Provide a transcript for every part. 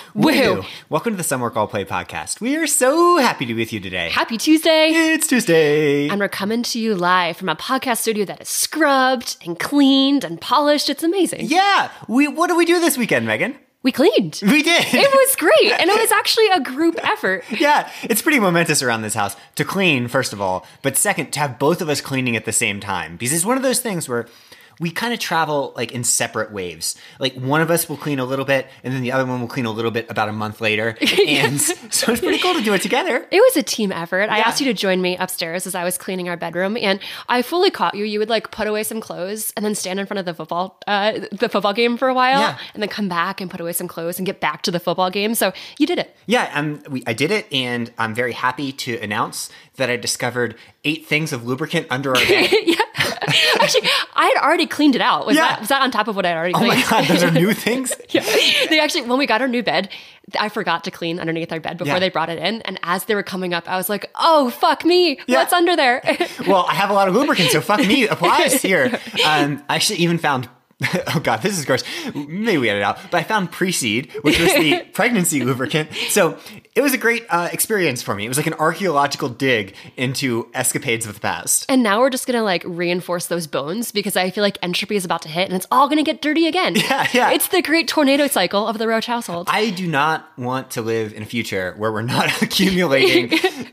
Woohoo! Welcome to the Some Work All Play podcast. We are so happy to be with you today. Happy Tuesday! It's Tuesday. And we're coming to you live from a podcast studio that is scrubbed and cleaned and polished. It's amazing. Yeah. What did we do this weekend, Megan? We cleaned. We did. It was great. And it was actually a group effort. Yeah. It's pretty momentous around this house to clean, first of all, but second, to have both of us cleaning at the same time. Because it's one of those things where we kind of travel like in separate waves. Like one of us will clean a little bit and then the other one will clean a little bit about a month later. And so it's pretty cool to do it together. It was a team effort. I asked you to join me upstairs as I was cleaning our bedroom, and I fully caught you. You would like put away some clothes and then stand in front of the football game for a while, and then come back and put away some clothes and get back to the football game. So you did it. Yeah, I did it, and I'm very happy to announce that I discovered 8 things of lubricant under our bed. Yeah. Actually, I had already cleaned it out. Was that on top of what I'd already cleaned? Oh my God, those are new things? Yeah. They actually, when we got our new bed, I forgot to clean underneath our bed before they brought it in. And as they were coming up, I was like, oh, fuck me. Yeah. What's under there? Well, I have a lot of lubricant, so fuck me applies here. I actually even found... Oh God, this is gross. Maybe we edit it out. But I found Pre-Seed, which was the pregnancy lubricant. So it was a great experience for me. It was like an archaeological dig into escapades of the past. And now we're just going to like reinforce those bones because I feel like entropy is about to hit and it's all going to get dirty again. Yeah. It's the great tornado cycle of the Roach household. I do not want to live in a future where we're not accumulating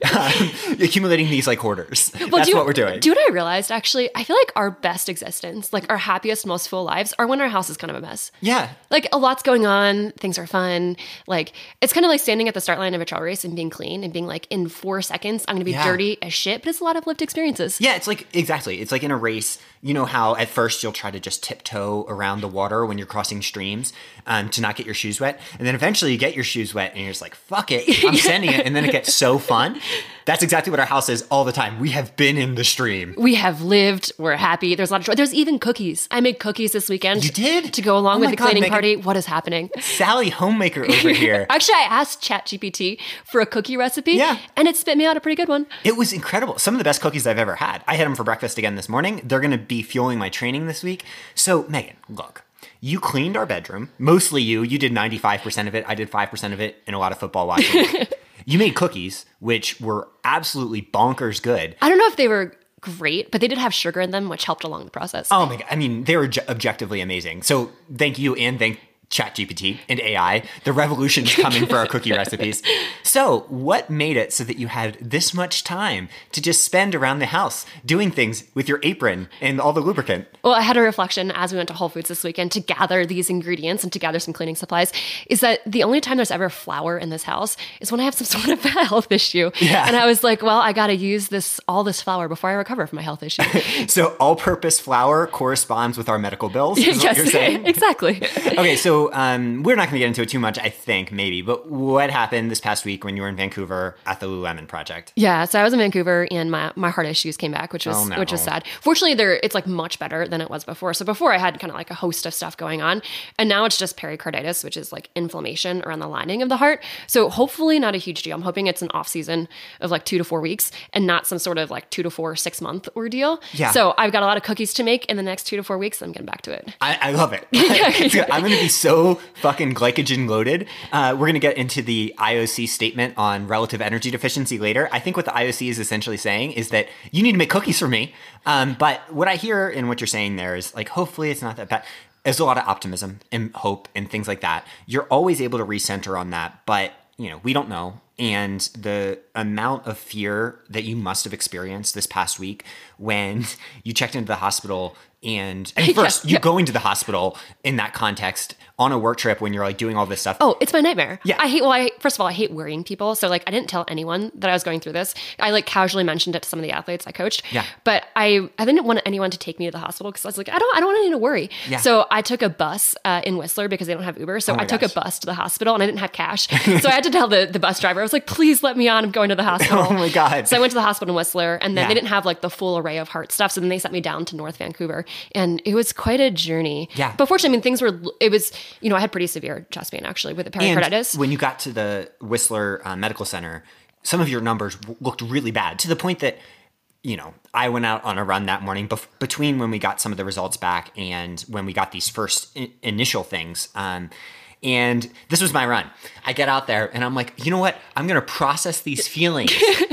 these like hoarders. Well, that's what we're doing. Do you know what I realized actually? I feel like our best existence, like our happiest, most full lives are when our house is kind of a mess. Yeah. Like a lot's going on. Things are fun. Like it's kind of like standing at the start line of a trail race and being clean and being like, in 4 seconds, I'm going to be dirty as shit, but it's a lot of lived experiences. Yeah. It's like, exactly. It's like in a race, you know how at first you'll try to just tiptoe around the water when you're crossing streams to not get your shoes wet. And then eventually you get your shoes wet and you're just like, fuck it, I'm sending it. And then it gets so fun. That's exactly what our house is all the time. We have been in the stream. We have lived. We're happy. There's a lot of joy. There's even cookies. I made cookies this weekend. You did? To go along with the cleaning Megan. party. What is happening? Sally Homemaker over here. Actually, I asked ChatGPT for a cookie recipe. Yeah. And it spit me out a pretty good one. It was incredible. Some of the best cookies I've ever had. I had them for breakfast again this morning. They're going to be fueling my training this week. So, Megan, look. You cleaned our bedroom. Mostly you. You did 95% of it. I did 5% of it and a lot of football watching. You made cookies, which were absolutely bonkers good. I don't know if they were great, but they did have sugar in them, which helped along the process. Oh my God. I mean, they were objectively amazing. So thank you and thank ChatGPT and AI. The revolution is coming for our cookie recipes. So what made it so that you had this much time to just spend around the house doing things with your apron and all the lubricant? Well, I had a reflection as we went to Whole Foods this weekend to gather these ingredients and to gather some cleaning supplies, is that the only time there's ever flour in this house is when I have some sort of health issue. Yeah. And I was like, well, I got to use all this flour before I recover from my health issue. So all-purpose flour corresponds with our medical bills, is what you're saying? Exactly. Okay, so we're not going to get into it too much, I think, maybe. But what happened this past week when you were in Vancouver at the Lululemon project? Yeah, so I was in Vancouver and my heart issues came back, which was sad. Fortunately, it's like much better than it was before. So before I had kind of like a host of stuff going on, and now it's just pericarditis, which is like inflammation around the lining of the heart. So hopefully not a huge deal. I'm hoping it's an off season of like 2 to 4 weeks and not some sort of like 2 to 4 6-month ordeal. Yeah. So I've got a lot of cookies to make in the next 2 to 4 weeks. I'm getting back to it. I love it. I'm going to be so fucking glycogen loaded. We're going to get into the IOC statement on relative energy deficiency later. I think what the IOC is essentially saying is that you need to make cookies for me. But what I hear in what you're saying there is like, hopefully it's not that bad. There's a lot of optimism and hope and things like that. You're always able to recenter on that, but you know, we don't know. And the amount of fear that you must have experienced this past week when you checked into the hospital and first you go into the hospital in that context on a work trip when you're like doing all this stuff. Oh, it's my nightmare. Yeah. First of all, I hate worrying people. So like, I didn't tell anyone that I was going through this. I like casually mentioned it to some of the athletes I coached. Yeah. But I didn't want anyone to take me to the hospital because I was like, I don't want anyone to worry. Yeah. So I took a bus in Whistler because they don't have Uber. So I took a bus to the hospital and I didn't have cash. So I had to tell the bus driver, I was like, please let me on. I'm going to the hospital. Oh my God. So I went to the hospital in Whistler and then they didn't have like the full array of heart stuff. So then they sent me down to North Vancouver and it was quite a journey. Yeah. But fortunately, I mean, I had pretty severe chest pain actually with the pericarditis. And when you got to the Whistler Medical Center, some of your numbers looked really bad to the point that, you know, I went out on a run that morning between when we got some of the results back and when we got these first initial things. And this was my run. I get out there and I'm like, you know what? I'm going to process these feelings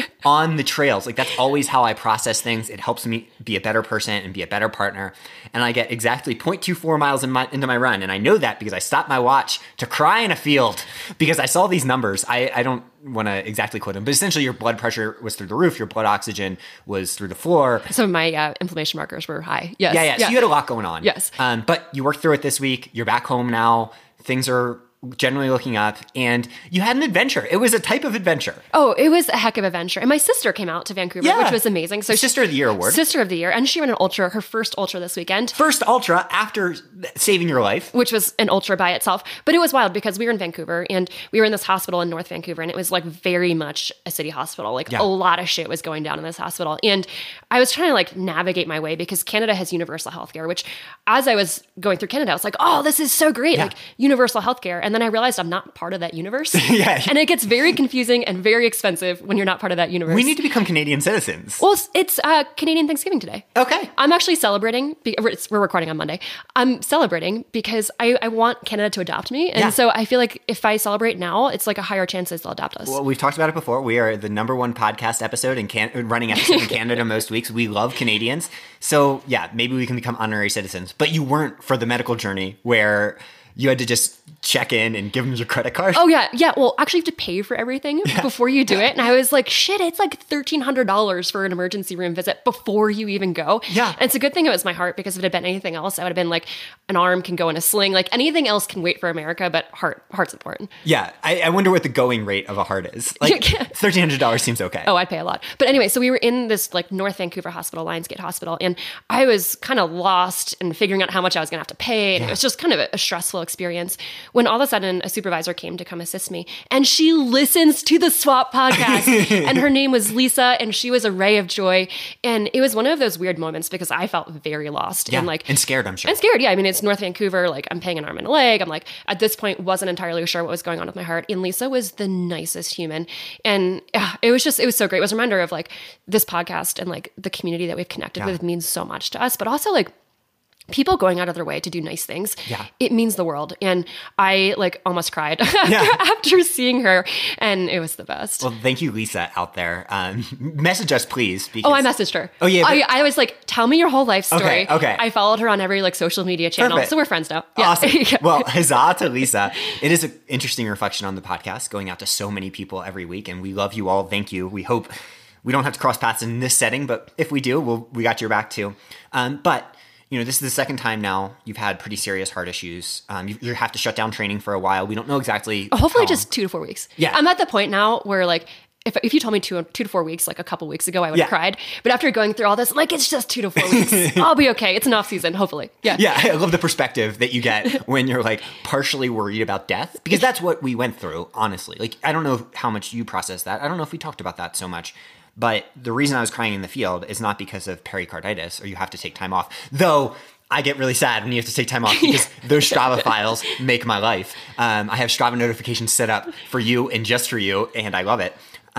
on the trails. Like that's always how I process things. It helps me be a better person and be a better partner. And I get exactly 0.24 miles into my run. And I know that because I stopped my watch to cry in a field because I saw these numbers. I don't want to exactly quote them, but essentially your blood pressure was through the roof. Your blood oxygen was through the floor. Some of my inflammation markers were high. Yes. Yeah. So you had a lot going on. Yes. But you worked through it this week. You're back home now. Things are generally looking up, and you had an adventure. It was a type of adventure. Oh, it was a heck of an adventure. And my sister came out to Vancouver, which was amazing. So Sister of the Year award. Sister of the Year. And she ran an ultra, her first ultra this weekend. First ultra after saving your life. Which was an ultra by itself. But it was wild because we were in Vancouver and we were in this hospital in North Vancouver, and it was like very much a city hospital. Like a lot of shit was going down in this hospital. And I was trying to like navigate my way because Canada has universal healthcare, which as I was going through Canada, I was like, oh, this is so great. Like universal healthcare. And then I realized I'm not part of that universe. And it gets very confusing and very expensive when you're not part of that universe. We need to become Canadian citizens. Well, it's Canadian Thanksgiving today. Okay. I'm actually celebrating. We're recording on Monday. I'm celebrating because I want Canada to adopt me. And so I feel like if I celebrate now, it's like a higher chance they'll adopt us. Well, we've talked about it before. We are the #1 podcast episode and running episode in Canada most weeks. We love Canadians. So yeah, maybe we can become honorary citizens. But you weren't for the medical journey where you had to just check in and give them your credit card. Oh, yeah. Yeah. Well, actually, you have to pay for everything before you do it. And I was like, shit, it's like $1,300 for an emergency room visit before you even go. Yeah. And it's a good thing it was my heart, because if it had been anything else, I would have been like, an arm can go in a sling. Like anything else can wait for America, but heart's important. Yeah. I wonder what the going rate of a heart is. Like $1,300 seems okay. Oh, I'd pay a lot. But anyway, so we were in this like North Vancouver hospital, Lionsgate Hospital, and I was kind of lost in figuring out how much I was going to have to pay. And it was just kind of a stressful experience when all of a sudden a supervisor came to come assist me, and she listens to the SWAP podcast and her name was Lisa, and she was a ray of joy. And it was one of those weird moments because I felt very lost and scared, I'm sure. And scared. Yeah. I mean, it's North Vancouver. Like I'm paying an arm and a leg. I'm like, at this point wasn't entirely sure what was going on with my heart. And Lisa was the nicest human. And it was so great. It was a reminder of like this podcast and like the community that we've connected with means so much to us, but also like people going out of their way to do nice things. It means the world. And I like almost cried after seeing her, and it was the best. Well, thank you, Lisa, out there. Message us, please. Because... I messaged her. Oh, yeah. I was like, tell me your whole life story. Okay. I followed her on every like social media channel. Perfect. So we're friends now. Awesome. Well, huzzah to Lisa. It is an interesting reflection on the podcast, going out to so many people every week. And we love you all. Thank you. We hope we don't have to cross paths in this setting, but if we do, we got your back too. But you know, this is the second time now you've had pretty serious heart issues. You have to shut down training for a while. We don't know exactly. Hopefully just 2 to 4 weeks. Yeah. I'm at the point now where like, if you told me 2 to 4 weeks, like a couple weeks ago, I would have cried. But after going through all this, like, it's just 2 to 4 weeks. I'll be okay. It's an off season, hopefully. Yeah. Yeah. I love the perspective that you get when you're like partially worried about death, because that's what we went through, honestly. Like, I don't know how much you process that. I don't know if we talked about that so much. But the reason I was crying in the field is not because of pericarditis or you have to take time off. Though I get really sad when you have to take time off because those Strava files make my life. I have Strava notifications set up for you and just for you, and I love it.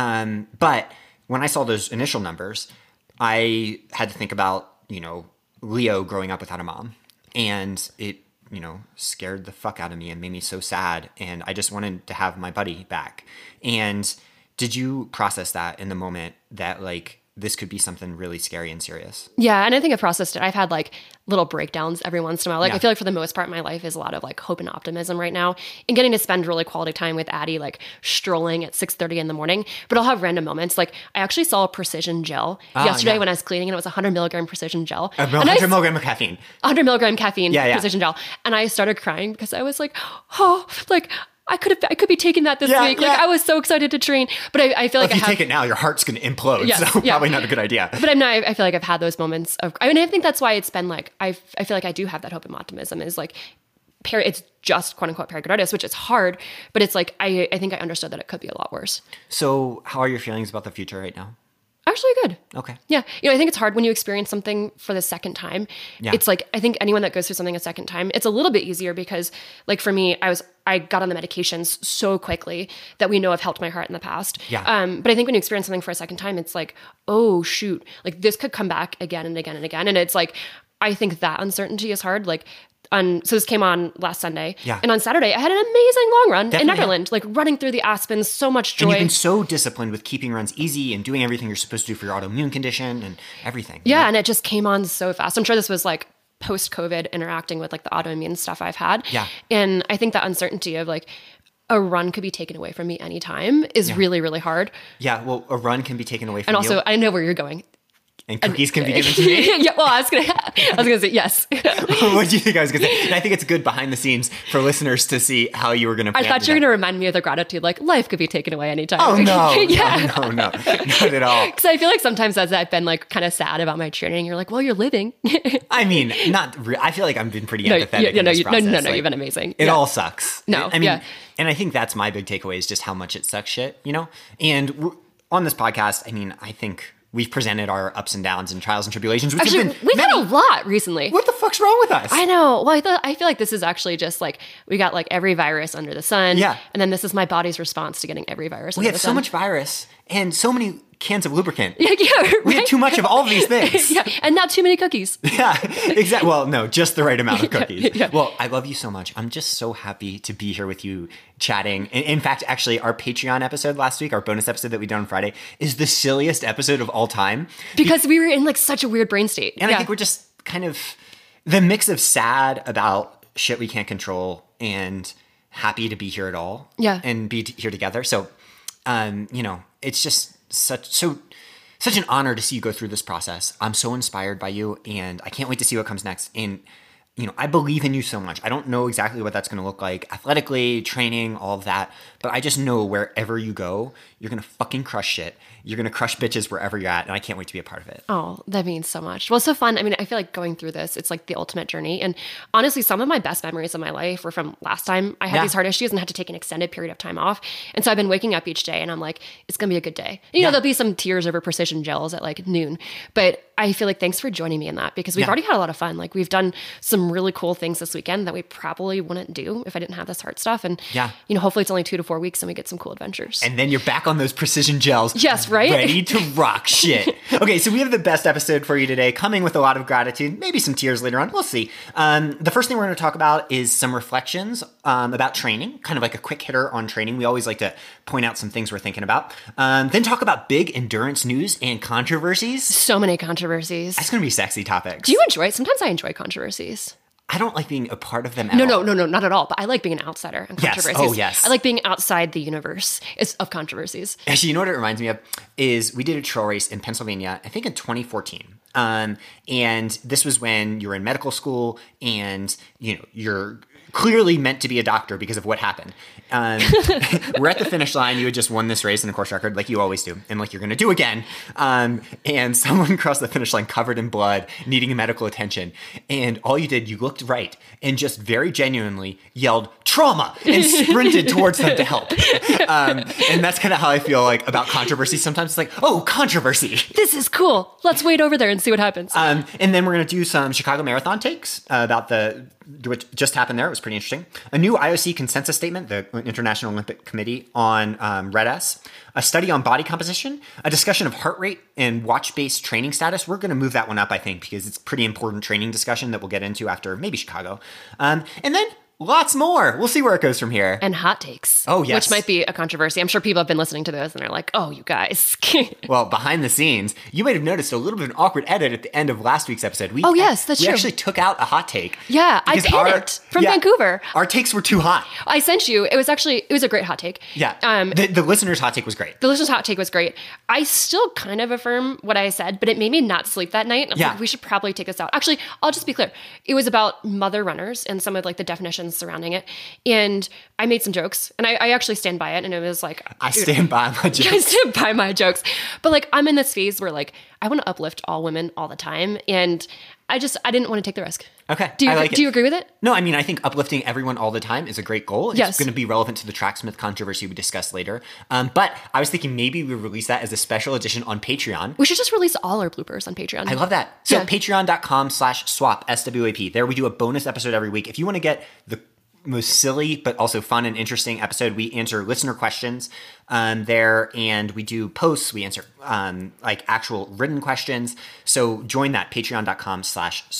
But when I saw those initial numbers, I had to think about, you know, Leo growing up without a mom. And it, you know, scared the fuck out of me and made me so sad. And I just wanted to have my buddy back. And did you process that in the moment that like this could be something really scary and serious? Yeah, and I think I've processed it. I've had like little breakdowns every once in a while. Like I feel like for the most part, my life is a lot of like hope and optimism right now, and getting to spend really quality time with Addie, like strolling at 6:30 in the morning. But I'll have random moments. Like I actually saw a precision gel yesterday when I was cleaning, and it was 100 milligram precision gel. 100 milligram of caffeine. 100 milligram caffeine precision gel. And I started crying because I was like, oh, like I could be taking that this week. Like I was so excited to train, but I feel like if you take it now, your heart's going to implode. So probably not a good idea. But I feel like I've had those moments of, I mean, I think that's why it's been like, I feel like I do have that hope and optimism is like, it's just quote unquote pericarditis, which is hard, but it's like, I think I understood that it could be a lot worse. So how are your feelings about the future right now? Actually good. Okay. Yeah. You know, I think it's hard when you experience something for the second time. Yeah. It's like, I think anyone that goes through something a second time, it's a little bit easier because like for me, I got on the medications so quickly that we know have helped my heart in the past. Yeah. But I think when you experience something for a second time, it's like, oh shoot, like this could come back again and again and again. And it's like, I think that uncertainty is hard. Like So this came on last Sunday. Yeah. And on Saturday, I had an amazing long run Definitely. in Neverland, like running through the Aspens, so much joy. And you've been so disciplined with keeping runs easy and doing everything you're supposed to do for your autoimmune condition and everything. Yeah, and it just came on so fast. I'm sure this was like post-COVID interacting with like the autoimmune stuff I've had. Yeah. And I think that uncertainty of like a run could be taken away from me anytime is really, really hard. Yeah, well, a run can be taken away from you. And you. also, I know where you're going. And cookies can be given to me? Yeah, well, I was gonna say yes. What do you think I was gonna say? And I think it's good behind the scenes for listeners to see how you were gonna. I thought you were gonna remind me of the gratitude, like life could be taken away anytime. Oh no, yeah. no, not at all. Because I feel like sometimes as I've been like kind of sad about my training, you're like, well, you're living. I mean, I feel like I've been pretty empathetic in this process. No, like, you've been amazing. It all sucks. No, I mean, and I think that's my big takeaway is just how much it sucks shit, you know. And on this podcast, I mean, I think we've presented our ups and downs and trials and tribulations. Which actually, we've had a lot recently. What the fuck's wrong with us? I know. Well, I feel like this is actually just like we got like every virus under the sun. Yeah. And then this is my body's response to getting every virus. We had so much virus and so many cans of lubricant. Yeah, right? We had too much of all of these things. Yeah, and not too many cookies. Yeah, exactly. Well, no, just the right amount of cookies. Yeah. Well, I love you so much. I'm just so happy to be here with you chatting. In fact, actually, our Patreon episode last week, our bonus episode that we did on Friday, is the silliest episode of all time. Because we were in like such a weird brain state. And I think we're just kind of the mix of sad about shit we can't control and happy to be here at all. Yeah. And be here together. So, you know, it's just such an honor to see you go through this process. I'm so inspired by you and I can't wait to see what comes next. And, you know, I believe in you so much. I don't know exactly what that's going to look like athletically, training, all of that. But I just know wherever you go, you're going to fucking crush shit. You're going to crush bitches wherever you're at. And I can't wait to be a part of it. Oh, that means so much. Well, it's so fun. I mean, I feel like going through this, it's like the ultimate journey. And honestly, some of my best memories of my life were from last time I had these heart issues and had to take an extended period of time off. And so I've been waking up each day and I'm like, it's going to be a good day. You know, there'll be some tears over precision gels at like noon. But I feel like thanks for joining me in that because we've already had a lot of fun. Like we've done some really cool things this weekend that we probably wouldn't do if I didn't have this heart stuff. And, you know, hopefully it's only 2 to 4 weeks and we get some cool adventures. And then you're back on those precision gels. Yes, right? Ready to rock shit. Okay, so we have the best episode for you today, coming with a lot of gratitude, maybe some tears later on. We'll see. The first thing we're going to talk about is some reflections about training, kind of like a quick hitter on training. We always like to point out some things we're thinking about. Then talk about big endurance news and controversies. So many controversies. That's going to be sexy topics. Do you enjoy it? Sometimes I enjoy controversies. I don't like being a part of them at all. No, not at all. But I like being an outsider in controversies. Yes. Oh, yes. I like being outside the universe of controversies. Actually, you know what it reminds me of is we did a trail race in Pennsylvania, I think in 2014. And this was when you were in medical school and, you know, you're clearly meant to be a doctor because of what happened. We're at the finish line. You had just won this race in a course record like you always do and like you're going to do again. And someone crossed the finish line covered in blood, needing medical attention. And all you did, you looked right and just very genuinely yelled trauma and sprinted towards them to help. And that's kind of how I feel like about controversy. Sometimes it's like, oh, controversy. This is cool. Let's wait over there and see what happens. And then we're going to do some Chicago Marathon takes about what just happened there. It was pretty interesting. A new IOC consensus statement, the International Olympic Committee on RED-S, a study on body composition, a discussion of heart rate and watch-based training status. We're going to move that one up, I think, because it's a pretty important training discussion that we'll get into after maybe Chicago. And then lots more. We'll see where it goes from here. And hot takes. Oh, yes. Which might be a controversy. I'm sure people have been listening to those and they're like, oh, you guys. Well, behind the scenes, you might have noticed a little bit of an awkward edit at the end of last week's episode. Oh, yes, that's true. We actually took out a hot take. Yeah, I panicked from Vancouver. Our takes were too hot. I sent you. It was a great hot take. Yeah. The listener's hot take was great. The listener's hot take was great. I still kind of affirm what I said, but it made me not sleep that night. I was like, we should probably take this out. Actually, I'll just be clear. It was about mother runners and some of like the definitions surrounding it. And I made some jokes and I actually stand by it. And it was like, I stand by my jokes. I stand by my jokes. But like, I'm in this phase where like, I want to uplift all women all the time. And I didn't want to take the risk. Okay. Do you agree with it? No, I mean, I think uplifting everyone all the time is a great goal. It's Yes. going to be relevant to the Tracksmith controversy we discussed later. But I was thinking maybe we release that as a special edition on Patreon. We should just release all our bloopers on Patreon. I love that. So Yeah. patreon.com/swap, SWAP. There we do a bonus episode every week. If you want to get the most silly but also fun and interesting episode, we answer listener questions there, and we do posts. We answer like actual written questions. So join that, patreon.com/swap.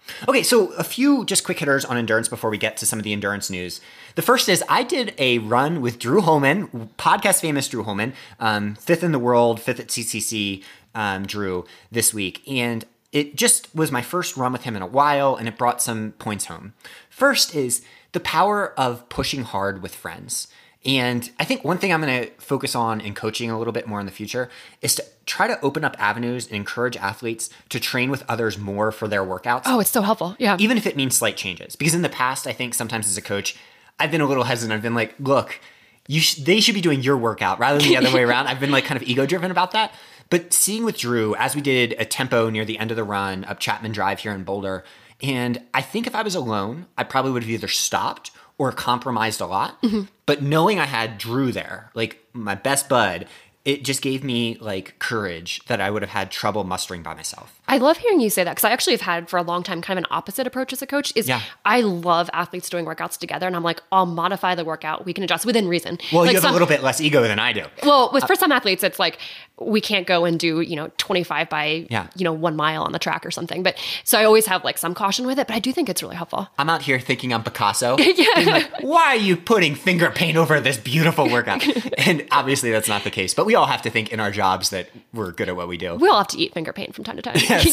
Okay, so a few just quick hitters on endurance before we get to some of the endurance news. The first is I did a run with Drew Holman, podcast famous Drew Holman, 5th in the world, 5th at CCC, Drew, this week. And it just was my first run with him in a while, and it brought some points home. First is the power of pushing hard with friends. And I think one thing I'm going to focus on in coaching a little bit more in the future is to try to open up avenues and encourage athletes to train with others more for their workouts. Oh, it's so helpful. Yeah. Even if it means slight changes. Because in the past, I think sometimes as a coach, I've been a little hesitant. I've been like, look, they should be doing your workout rather than the other way around. I've been like kind of ego driven about that. But seeing with Drew, as we did a tempo near the end of the run up Chapman Drive here in Boulder, and I think if I was alone, I probably would have either stopped or compromised a lot. Mm-hmm. But knowing I had Drew there, like my best bud, it just gave me like courage that I would have had trouble mustering by myself. I love hearing you say that because I actually have had for a long time kind of an opposite approach as a coach I love athletes doing workouts together, and I'm like, I'll modify the workout. We can adjust within reason. Well, like you have a little bit less ego than I do. Well, for some athletes, it's like we can't go and do, 25 by, 1 mile on the track or something. But so I always have like some caution with it, but I do think it's really helpful. I'm out here thinking I'm Picasso. Being like, why are you putting finger paint over this beautiful workout? And obviously that's not the case, but we all have to think in our jobs that we're good at what we do. We all have to eat finger paint from time to time. Yes.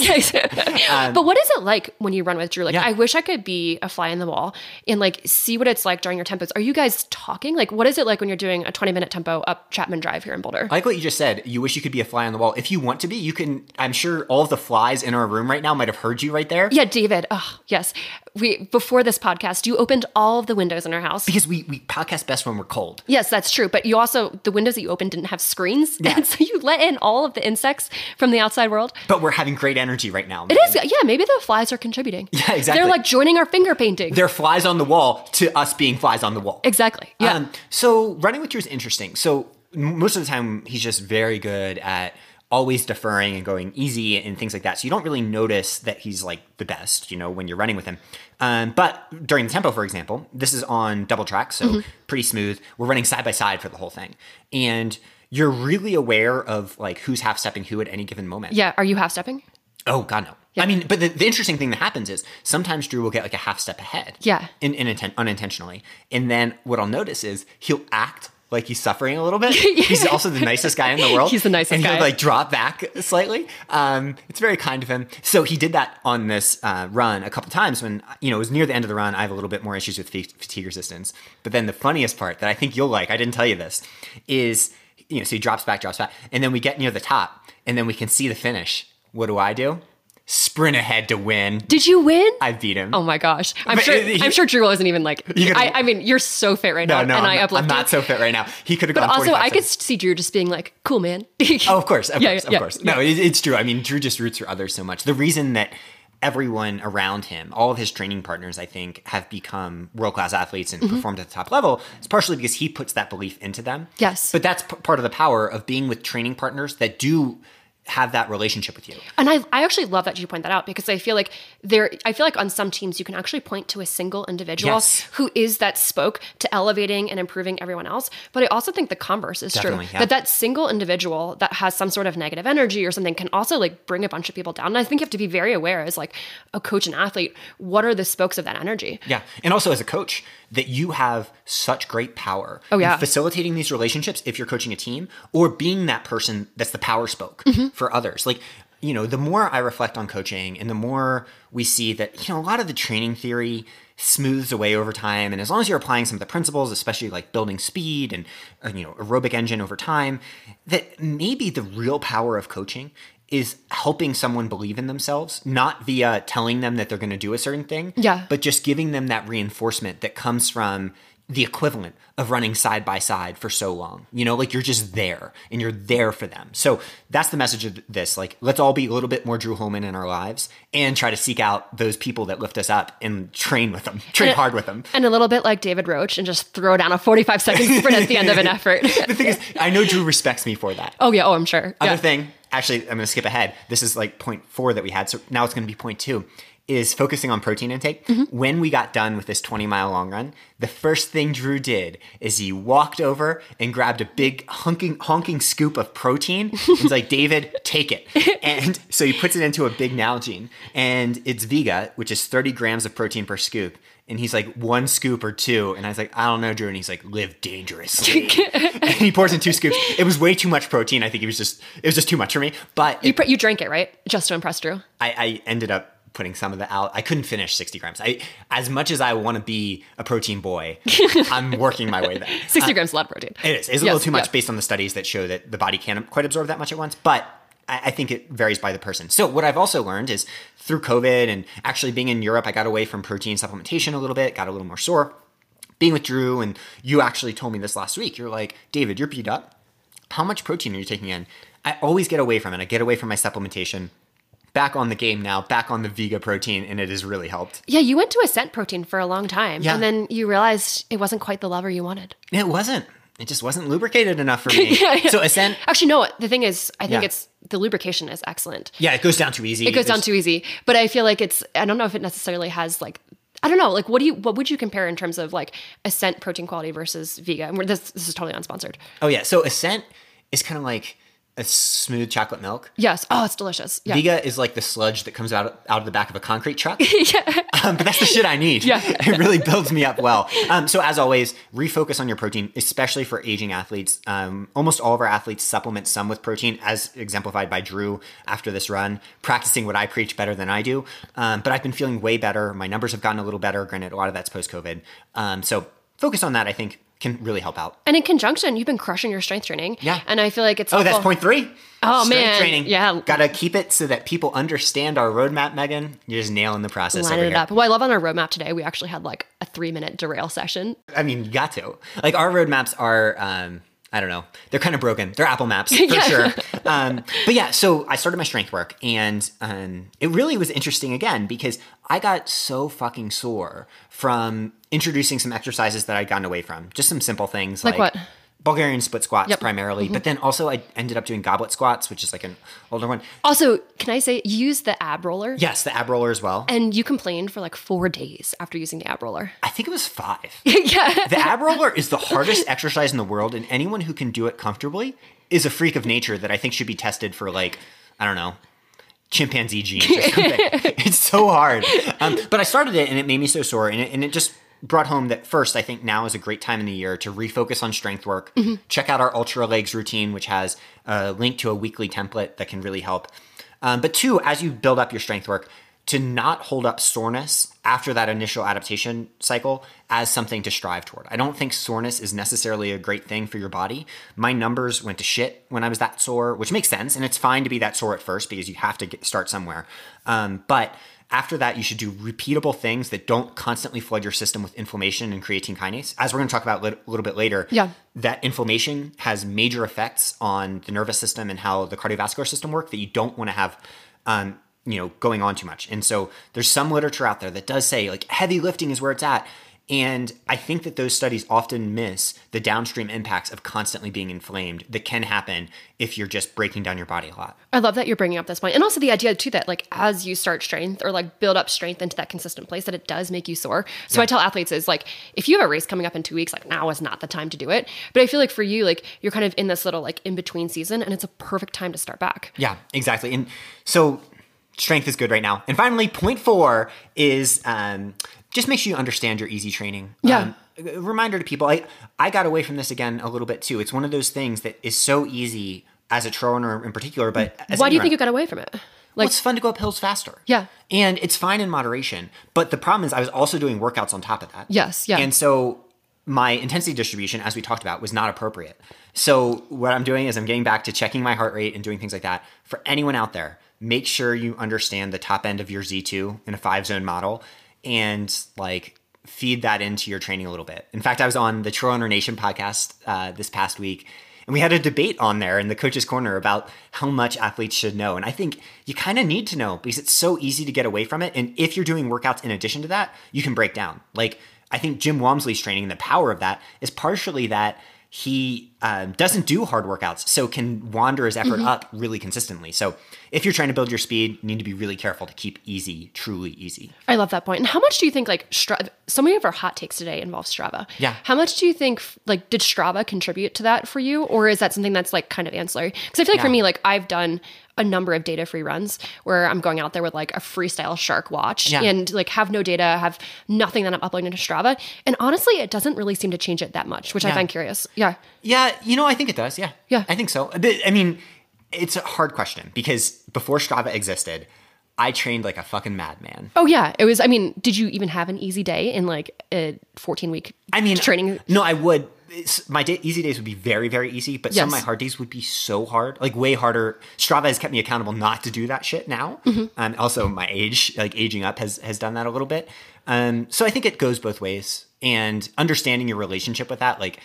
But what is it like when you run with Drew? Like, I wish I could be a fly in the wall and like see what it's like during your tempos. Are you guys talking? Like, what is it like when you're doing a 20-minute tempo up Chapman Drive here in Boulder? I like what you just said. You wish you could be a fly on the wall. If you want to be, you can. I'm sure all of the flies in our room right now might have heard you right there. Yeah, David. Oh, yes. Before this podcast, you opened all of the windows in our house. Because we podcast best when we're cold. Yes, that's true. But you also, the windows that you opened didn't have screens. Yeah. And so you let in all of the insects from the outside world. But we're having great energy right now. Man. It is. Yeah, maybe the flies are contributing. Yeah, exactly. They're like joining our finger painting. They're flies on the wall to us being flies on the wall. Exactly. Yeah. So running with Drew is interesting. So most of the time, he's just very good at always deferring and going easy and things like that. So you don't really notice that he's like the best, when you're running with him. But during the tempo, for example, this is on double track, so pretty smooth. We're running side by side for the whole thing. And you're really aware of like who's half stepping who at any given moment. Yeah. Are you half stepping? Oh, God, no. Yeah. I mean, but the interesting thing that happens is sometimes Drew will get like a half step ahead. Yeah. Unintentionally. And then what I'll notice is he'll act like he's suffering a little bit. He's also the nicest guy in the world. He's the nicest guy. And he'll like drop back slightly. It's very kind of him. So he did that on this run a couple times when, it was near the end of the run. I have a little bit more issues with fatigue resistance. But then the funniest part that I think you'll like, I didn't tell you this, is, so he drops back. And then we get near the top and then we can see the finish. What do? Sprint ahead to win. Did you win? I beat him. Oh my gosh. I'm sure Drew wasn't even like, I mean, you're so fit right now. No, and I uplift you. I'm not so fit right now. He could have gone 45 But also, I could seconds. See Drew just being like, cool, man. Oh, of course. Of course. Yeah. No, it's true. I mean, Drew just roots for others so much. The reason that everyone around him, all of his training partners, I think, have become world-class athletes and performed at the top level, is partially because he puts that belief into them. Yes. But that's part of the power of being with training partners that do have that relationship with you. And I actually love that you point that out because I feel like on some teams you can actually point to a single individual who is that spoke to elevating and improving everyone else. But I also think the converse is Definitely, true. That single individual that has some sort of negative energy or something can also like bring a bunch of people down. And I think you have to be very aware as like a coach and athlete, what are the spokes of that energy? Yeah. And also as a coach, that you have such great power in facilitating these relationships if you're coaching a team or being that person that's the power spoke for others. Like, the more I reflect on coaching and the more we see that, a lot of the training theory smooths away over time. And as long as you're applying some of the principles, especially like building speed and, aerobic engine over time, that maybe the real power of coaching is helping someone believe in themselves, not via telling them that they're going to do a certain thing, but just giving them that reinforcement that comes from the equivalent of running side by side for so long. Like you're just there and you're there for them. So that's the message of this. Like, let's all be a little bit more Drew Holman in our lives and try to seek out those people that lift us up and train with them, hard with them. And a little bit like David Roach and just throw down a 45-second sprint at the end of an effort. The thing is, I know Drew respects me for that. Oh, yeah. Oh, I'm sure. Other thing, actually, I'm going to skip ahead. This is like point 4 that we had. So now it's going to be point 2, is focusing on protein intake. When we got done with this 20-mile long run, the first thing Drew did is he walked over and grabbed a big honking scoop of protein. He's like, David, take it. And so he puts it into a big Nalgene, and it's Vega, which is 30 grams of protein per scoop. And he's like, 1 scoop or 2. And I was like, I don't know, Drew. And he's like, live dangerously. And he pours in 2 scoops. It was way too much protein. I think it was just too much for me. But you drank it, right? Just to impress Drew. I ended up putting some of it out. I couldn't finish 60 grams. As much as I want to be a protein boy, I'm working my way there. 60 grams is a lot of protein. It is. It's a little too much based on the studies that show that the body can't quite absorb that much at once. But I think it varies by the person. So what I've also learned is through COVID and actually being in Europe, I got away from protein supplementation a little bit, got a little more sore. Being with Drew, and you actually told me this last week, you're like, David, you're beat up. How much protein are you taking in? I always get away from it. I get away from my supplementation. Back on the game now, back on the Vega protein, and it has really helped. Yeah, you went to Ascent protein for a long time, and then you realized it wasn't quite the level you wanted. It wasn't. It just wasn't lubricated enough for me. So Ascent... Actually, no, the thing is, I think it's the lubrication is excellent. Yeah, it goes down too easy. It goes down too easy. But I feel like I don't know if it necessarily has like, I don't know, like what would you compare in terms of like Ascent protein quality versus Vega? And this is totally unsponsored. Oh yeah, so Ascent is kind of like a smooth chocolate milk. Yes. Oh, it's delicious. Yeah. Vega is like the sludge that comes out of the back of a concrete truck. Yeah. But that's the shit I need. Yeah. It really builds me up well. So as always, refocus on your protein, especially for aging athletes. Almost all of our athletes supplement some with protein, as exemplified by Drew after this run, practicing what I preach better than I do. But I've been feeling way better. My numbers have gotten a little better. Granted, a lot of that's post-COVID. So focus on that, I think, can really help out. And in conjunction, you've been crushing your strength training. Yeah. And I feel like it's helpful. That's point 3. Oh, strength man. Training. Yeah. Got to keep it so that people understand our roadmap, Megan. You're just nailing the process Line over it here. up. Well, I love on our roadmap today, we actually had like a 3-minute derail session. I mean, you got to. Like our roadmaps are... I don't know. They're kind of broken. They're Apple Maps for sure. But yeah, so I started my strength work, and it really was interesting again because I got so fucking sore from introducing some exercises that I'd gotten away from. Just some simple things like what? Bulgarian split squats primarily, but then also I ended up doing goblet squats, which is like an older one. Also, can I say you use the ab roller? Yes, the ab roller as well. And you complained for like 4 days after using the ab roller. I think it was 5. Yeah. The ab roller is the hardest exercise in the world, and anyone who can do it comfortably is a freak of nature that I think should be tested for like, I don't know, chimpanzee genes or something. It's so hard. But I started it and it made me so sore, and it just brought home that first, I think now is a great time in the year to refocus on strength work. Check out our Ultra Legs routine, which has a link to a weekly template that can really help. But 2, as you build up your strength work, to not hold up soreness after that initial adaptation cycle as something to strive toward. I don't think soreness is necessarily a great thing for your body. My numbers went to shit when I was that sore, which makes sense. And it's fine to be that sore at first because you have to start somewhere. But after that, you should do repeatable things that don't constantly flood your system with inflammation and creatine kinase. As we're going to talk about a little bit later, that inflammation has major effects on the nervous system and how the cardiovascular system work that you don't want to have going on too much. And so there's some literature out there that does say like heavy lifting is where it's at. And I think that those studies often miss the downstream impacts of constantly being inflamed that can happen if you're just breaking down your body a lot. I love that you're bringing up this point. And also the idea too that like as you start strength or like build up strength into that consistent place that it does make you sore. So I tell athletes is like, if you have a race coming up in 2 weeks, like now is not the time to do it. But I feel like for you, like you're kind of in this little like in between season and it's a perfect time to start back. Yeah, exactly. And so strength is good right now. And finally, point 4 is just make sure you understand your easy training. Yeah. A reminder to people, I got away from this again a little bit too. It's one of those things that is so easy as a trail runner in particular, but why do you think you got away from it? Well, it's fun to go up hills faster. Yeah. And it's fine in moderation. But the problem is I was also doing workouts on top of that. Yes. Yeah. And so my intensity distribution, as we talked about, was not appropriate. So what I'm doing is I'm getting back to checking my heart rate and doing things like that. For anyone out there, make sure you understand the top end of your Z2 in a 5-zone model and like feed that into your training a little bit. In fact, I was on the Trail Runner Nation podcast this past week, and we had a debate on there in the Coach's Corner about how much athletes should know. And I think you kind of need to know because it's so easy to get away from it. And if you're doing workouts in addition to that, you can break down. Like I think Jim Walmsley's training, the power of that is partially that he doesn't do hard workouts, so can wander his effort up really consistently. So if you're trying to build your speed, you need to be really careful to keep easy, truly easy. I love that point. And how much do you think like so many of our hot takes today involve Strava? Yeah. How much do you think like did Strava contribute to that for you, or is that something that's like kind of ancillary? Because I feel like for me, like I've done a number of data-free runs where I'm going out there with like a freestyle shark watch and like have no data, have nothing that I'm uploading to Strava. And honestly, it doesn't really seem to change it that much, which I find curious. Yeah. Yeah. I think it does. Yeah. Yeah. I think so. I mean, it's a hard question because before Strava existed, I trained like a fucking madman. Oh yeah. It was, I mean, did you even have an easy day in like a 14-week training? No, I would. My easy days would be very, very easy, but some of my hard days would be so hard, like way harder. Strava has kept me accountable not to do that shit now. Also, my age, like aging up, has done that a little bit. So I think it goes both ways, and understanding your relationship with that. Like,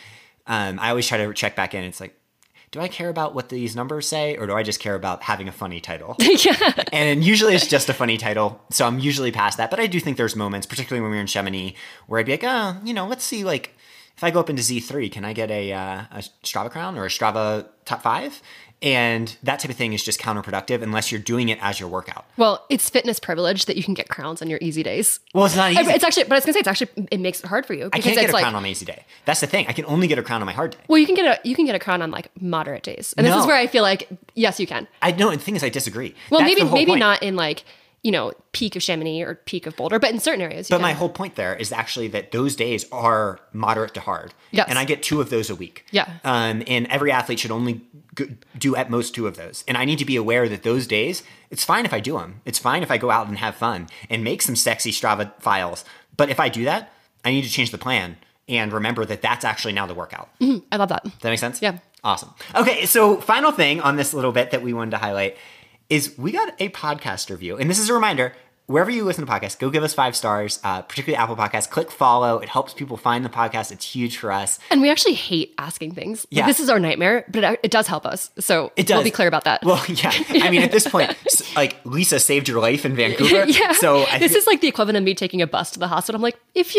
I always try to check back in. It's like, do I care about what these numbers say, or do I just care about having a funny title? And usually it's just a funny title, so I'm usually past that. But I do think there's moments, particularly when we were in Chamonix, where I'd be like, let's see, like, if I go up into Z3, can I get a Strava crown or a Strava top 5? And that type of thing is just counterproductive unless you're doing it as your workout. Well, it's fitness privilege that you can get crowns on your easy days. Well, it's not easy. It's actually, but I was gonna say it makes it hard for you. I can't get a crown on my easy day. That's the thing. I can only get a crown on my hard day. Well, you can get a crown on like moderate days, and this is where I feel like yes, you can. I know, and the thing is, I disagree. Well, maybe not in like peak of Chamonix or peak of Boulder, but in certain areas. But my whole point there is actually that those days are moderate to hard. Yes. And I get 2 of those a week. Yeah. And every athlete should only do at most 2 of those. And I need to be aware that those days, it's fine if I do them. It's fine if I go out and have fun and make some sexy Strava files. But if I do that, I need to change the plan and remember that that's actually now the workout. I love that. Does that make sense? Yeah. Awesome. Okay, so final thing on this little bit that we wanted to highlight is we got a podcast review. And this is a reminder, wherever you listen to podcasts, go give us 5 stars, particularly Apple Podcasts. Click follow. It helps people find the podcast. It's huge for us. And we actually hate asking things. Yeah. This is our nightmare, but it does help us. So we'll be clear about that. Well, yeah. I mean, at this point, like Lisa saved your life in Vancouver. Yeah. So this is like the equivalent of me taking a bus to the hospital. I'm like, if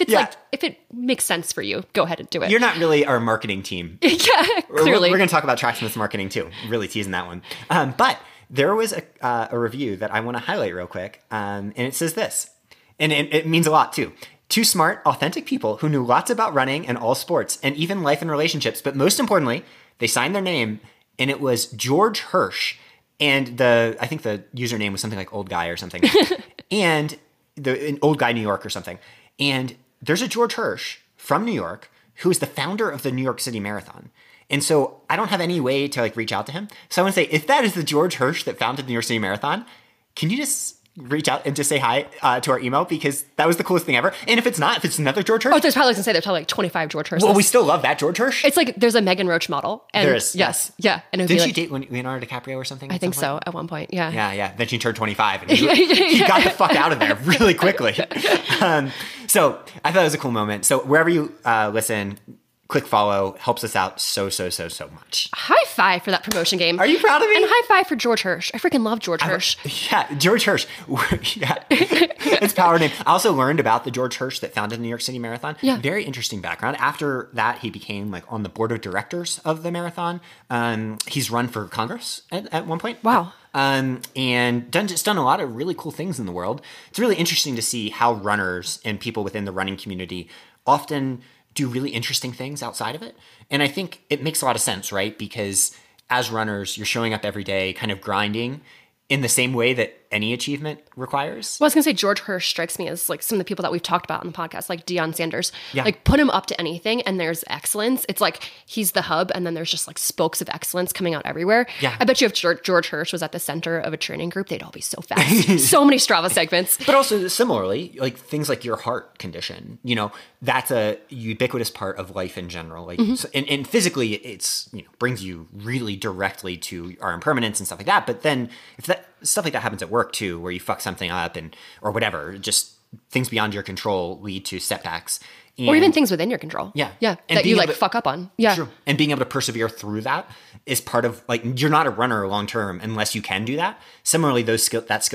it makes sense for you, go ahead and do it. You're not really our marketing team. Yeah, clearly. We're going to talk about Tracksmith's marketing too. Really teasing that one. But there was a review that I want to highlight real quick, and it says this, and it means a lot too. 2 smart, authentic people who knew lots about running and all sports, and even life and relationships, but most importantly, they signed their name, and it was George Hirsch, and I think the username was something like Old Guy or something, and an Old Guy New York or something, and there's a George Hirsch from New York who is the founder of the New York City Marathon. And so I don't have any way to like reach out to him. So I want to say, if that is the George Hirsch that founded the New York City Marathon, can you just reach out and just say hi to our email? Because that was the coolest thing ever. And if it's another George Hirsch. Oh, there's probably like 25 George Hirsches. Well, we still love that George Hirsch. It's like there's a Megan Roach model. And there is. Yes. Yeah. And did she date Leonardo DiCaprio or something? I think so at one point. Yeah. Yeah. Then she turned 25 and he got the fuck out of there really quickly. So I thought it was a cool moment. So wherever you listen, click follow, helps us out so much. High five for that promotion game. Are you proud of me? And high five for George Hirsch. I freaking love George Hirsch. Yeah, George Hirsch. Yeah, it's power name. I also learned about the George Hirsch that founded the New York City Marathon. Yeah. Very interesting background. After that, he became like on the board of directors of the marathon. He's run for Congress at one point. Wow. And done a lot of really cool things in the world. It's really interesting to see how runners and people within the running community often do really interesting things outside of it. And I think it makes a lot of sense, right? Because as runners, you're showing up every day kind of grinding in the same way that any achievement requires. Well, I was going to say George Hirsch strikes me as like some of the people that we've talked about on the podcast, like Deion Sanders. Yeah. Like put him up to anything and there's excellence. It's like he's the hub and then there's just like spokes of excellence coming out everywhere. Yeah. I bet you if George Hirsch was at the center of a training group, they'd all be so fast. So many Strava segments. But also similarly, like things like your heart condition, that's a ubiquitous part of life in general. Like, so, and physically it's, brings you really directly to our impermanence and stuff like that. But then if that stuff like that happens at work too, where you fuck something up or whatever, just things beyond your control lead to setbacks. Or even things within your control. Yeah. Yeah. That you fuck up on. Yeah. True. And being able to persevere through that is part of you're not a runner long term unless you can do that. Similarly, that skill set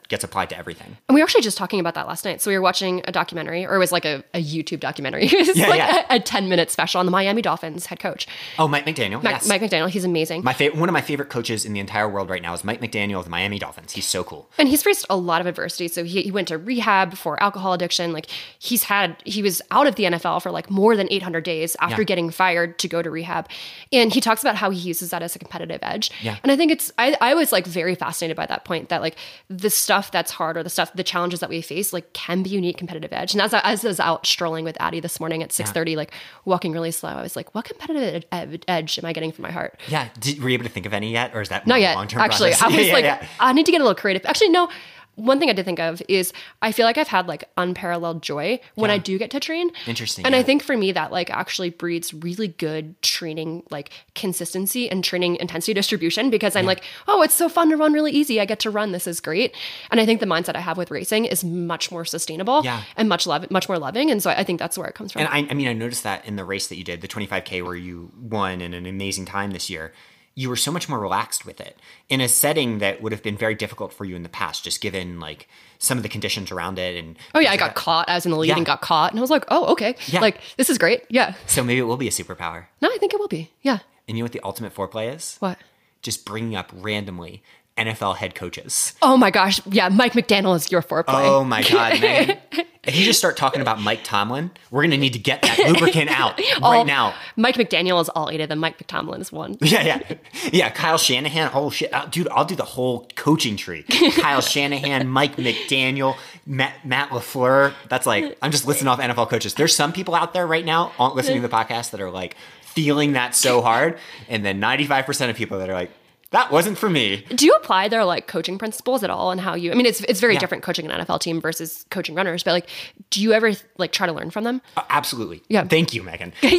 gets applied to everything. And we were actually just talking about that last night. So we were watching a documentary, or it was like a YouTube documentary. It was a 10-minute special on the Miami Dolphins head coach. Oh, Mike McDaniel. Yes. Mike McDaniel. He's amazing. One of my favorite coaches in the entire world right now is Mike McDaniel of the Miami Dolphins. He's so cool. And he's faced a lot of adversity. So he went to rehab for alcohol addiction. Like he was out of the NFL for like more than 800 days after getting fired to go to rehab. And he talks about how he uses that as a competitive edge. Yeah. And I think I was like very fascinated by that point, that like the stuff that's hard, or the challenges that we face, like can be unique competitive edge. And as I was out strolling with Addie this morning at 6:30, like walking really slow, I was like, what competitive edge am I getting from my heart? Yeah. Were you able to think of any yet? Or is that not yet? Long-term Actually, process? I was I need to get a little creative. Actually, no. One thing I did think of is I feel like I've had like unparalleled joy when I do get to train. Interesting. And I think for me that like actually breeds really good training, like consistency and training intensity distribution, because I'm like, oh, it's so fun to run really easy. I get to run. This is great. And I think the mindset I have with racing is much more sustainable and much more loving. And so I think that's where it comes from. And I mean, I noticed that in the race that you did, the 25K where you won in an amazing time this year, you were so much more relaxed with it in a setting that would have been very difficult for you in the past, just given like some of the conditions around it. And I got caught. I was in the lead and got caught. And I was like, oh, okay. Yeah. Like, this is great. Yeah. So maybe it will be a superpower. No, I think it will be. Yeah. And you know what the ultimate foreplay is? What? Just bringing up randomly NFL head coaches. Oh my gosh. Yeah. Mike McDaniel is your foreplay. Oh my God, man. If you just start talking about Mike Tomlin, we're going to need to get that lubricant out right now. Mike McDaniel is all 8 of them. Mike Tomlin is one. Yeah. Kyle Shanahan. Oh shit. Dude, I'll do the whole coaching tree. Kyle Shanahan, Mike McDaniel, Matt LaFleur. That's like, I'm just listing off NFL coaches. There's some people out there right now listening to the podcast that are like feeling that so hard. And then 95% of people that are like, that wasn't for me. Do you apply their like coaching principles at all, and how you? I mean, it's very different coaching an NFL team versus coaching runners. But like, do you ever like try to learn from them? Absolutely. Yeah. Thank you, Megan. I'm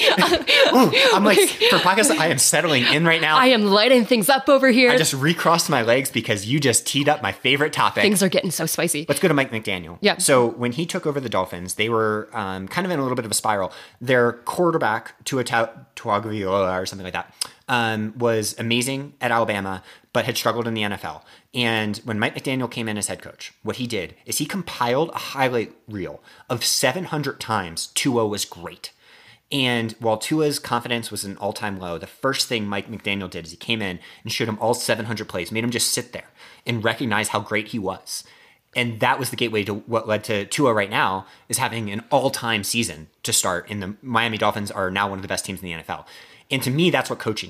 like, for podcast, I am settling in right now. I am lighting things up over here. I just recrossed my legs because you just teed up my favorite topic. Things are getting so spicy. Let's go to Mike McDaniel. Yeah. So when he took over the Dolphins, they were kind of in a little bit of a spiral. Their quarterback, Tua Tagovailoa or something like that, was amazing at Alabama, but had struggled in the NFL. And when Mike McDaniel came in as head coach, what he did is he compiled a highlight reel of 700 times Tua was great. And while Tua's confidence was an all-time low, the first thing Mike McDaniel did is he came in and showed him all 700 plays, made him just sit there and recognize how great he was. And that was the gateway to what led to Tua right now is having an all-time season to start. And the Miami Dolphins are now one of the best teams in the NFL. And to me, that's what coaching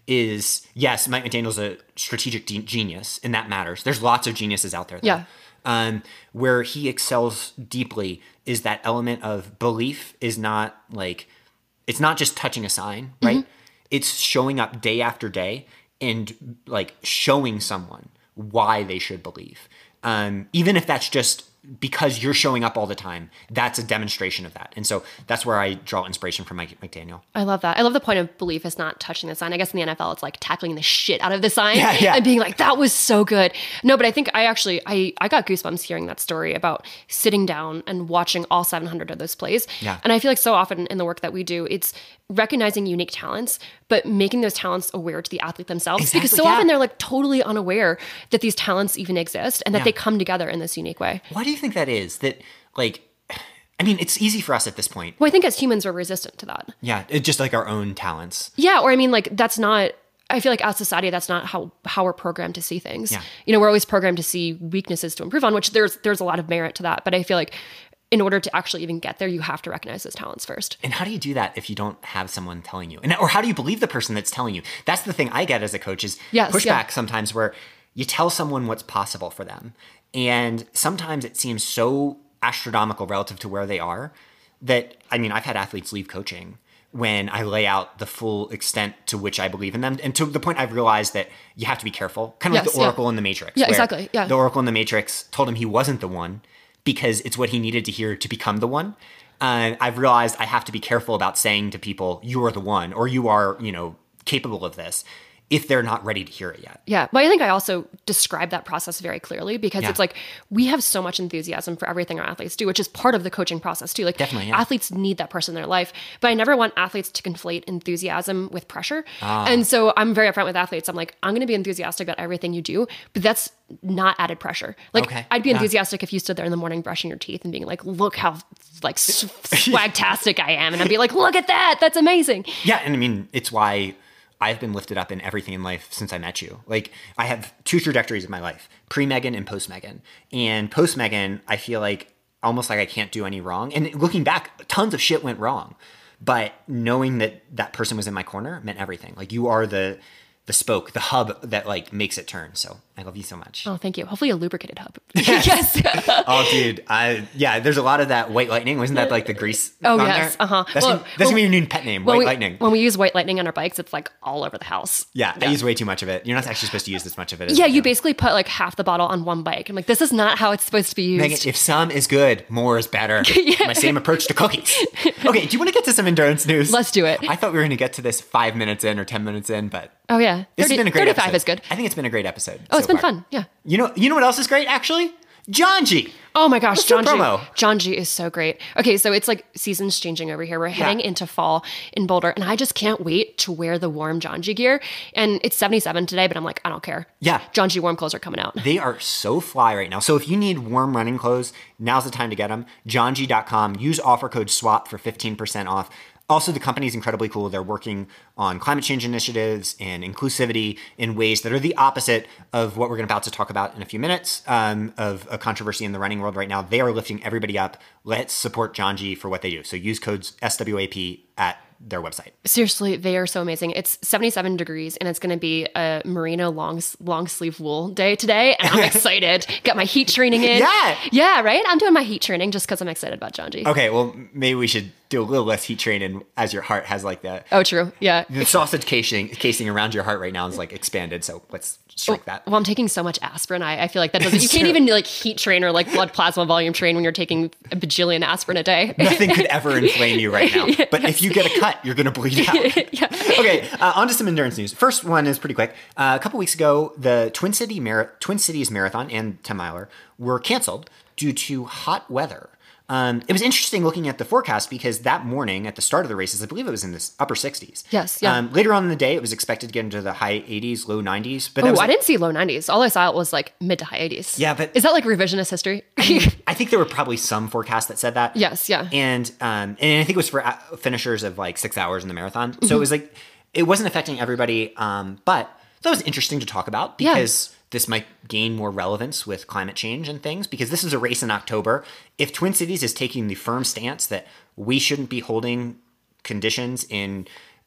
is yes, Mike McDaniel's a strategic genius, and that matters. There's lots of geniuses out there, though. Yeah. Where he excels deeply is that element of belief is not like, it's not just touching a sign, right? Mm-hmm. It's showing up day after day and like showing someone why they should believe. Even if that's just because you're showing up all the time, that's a demonstration of that. And so that's where I draw inspiration from Mike McDaniel. I love that. I love the point of belief is not touching the sign. I guess in the NFL, it's like tackling the shit out of the sign and being like, that was so good. No, but I think I got goosebumps hearing that story about sitting down and watching all 700 of those plays. Yeah. And I feel like so often in the work that we do, it's recognizing unique talents, but making those talents aware to the athlete themselves. Exactly, because so often they're like totally unaware that these talents even exist and that they come together in this unique way. Why do you think that is? That like, I mean, it's easy for us at this point. Well, I think as humans we're resistant to that. Yeah, it's just like our own talents. Yeah, or I mean, like that's not. I feel like as society, that's not how we're programmed to see things. Yeah. You know, we're always programmed to see weaknesses to improve on, which there's a lot of merit to that. But I feel like in order to actually even get there, you have to recognize those talents first. And how do you do that if you don't have someone telling you? Or how do you believe the person that's telling you? That's the thing I get as a coach is pushback sometimes where you tell someone what's possible for them. And sometimes it seems so astronomical relative to where they are that, I mean, I've had athletes leave coaching when I lay out the full extent to which I believe in them. And to the point I've realized that you have to be careful. Kind of like the Oracle in the Matrix. Yeah, exactly. Yeah. The Oracle in the Matrix told him he wasn't the one because it's what he needed to hear to become the one. I've realized I have to be careful about saying to people, you are the one, or you are, capable of this. if they're not ready to hear it yet. Yeah. But I think I also describe that process very clearly because it's like we have so much enthusiasm for everything our athletes do, which is part of the coaching process too. Like definitely, athletes need that person in their life, but I never want athletes to conflate enthusiasm with pressure. And so I'm very upfront with athletes. I'm like, I'm going to be enthusiastic about everything you do, but that's not added pressure. Like I'd be enthusiastic if you stood there in the morning brushing your teeth and being like, look how like swagtastic I am. And I'd be like, look at that. That's amazing. Yeah. And I mean, it's why I've been lifted up in everything in life since I met you. Like I have two trajectories of my life, pre-Megan and post-Megan. And post-Megan, I feel like almost like I can't do any wrong. And looking back, tons of shit went wrong. But knowing that that person was in my corner meant everything. Like you are the spoke, the hub that like makes it turn. So I love you so much. Oh, thank you. Hopefully a lubricated hub. Yes. Oh, dude. There's a lot of that white lightning. Wasn't that like the grease? Oh, yes. There? That's gonna be your new pet name, white lightning. When we use white lightning on our bikes, it's like all over the house. Yeah, I use way too much of it. You're not actually supposed to use this much of it. Yeah, you basically put like half the bottle on one bike. I'm like, this is not how it's supposed to be used. Megan, if some is good, more is better. My same approach to cookies. Okay, do you want to get to some endurance news? Let's do it. I thought we were going to get to this 5 minutes in or 10 minutes in, but oh yeah, this has been a great 35 episode. Is good. I think it's been a great episode. Oh, it's been fun. Yeah. You know what else is great actually? Janji. Oh my gosh, Janji. Janji is so great. Okay, so it's like seasons changing over here. We're heading into fall in Boulder, and I just can't wait to wear the warm Janji gear. And it's 77 today, but I'm like, I don't care. Yeah. Janji warm clothes are coming out. They are so fly right now. So if you need warm running clothes, now's the time to get them. Janji.com. Use offer code SWAP for 15% off. Also, the company is incredibly cool. They're working on climate change initiatives and inclusivity in ways that are the opposite of what we're about to talk about in a few minutes, of a controversy in the running world right now. They are lifting everybody up. Let's support Janji for what they do. So use codes SWAP at their website. Seriously, they are so amazing. It's 77 degrees and it's going to be a merino long sleeve wool day today. And I'm excited. Got my heat training in. Yeah, right? I'm doing my heat training just because I'm excited about Janji. Okay, well, maybe we should do a little less heat training as your heart has like that. Oh, true. Yeah. The sausage casing around your heart right now is like expanded. So let's strike that. Well, I'm taking so much aspirin. I feel like that doesn't, you can't even like heat train or like blood plasma volume train when you're taking a bajillion aspirin a day. Nothing could ever inflame you right now. But if you get a cut, you're going to bleed out. Okay, on to some endurance news. First one is pretty quick. A couple weeks ago, the Twin Cities Marathon and 10 miler were canceled due to hot weather. It was interesting looking at the forecast because that morning at the start of the races, I believe it was in the upper 60s. Yes. Yeah. Later on in the day, it was expected to get into the high 80s, low 90s. But I didn't see low 90s. All I saw was like mid to high 80s. Yeah, but is that like revisionist history? I think there were probably some forecasts that said that. Yes. Yeah. And I think it was for finishers of like 6 hours in the marathon. So it was like it wasn't affecting everybody. But that was interesting to talk about because this might gain more relevance with climate change and things because this is a race in October. If Twin Cities is taking the firm stance that we shouldn't be holding conditions in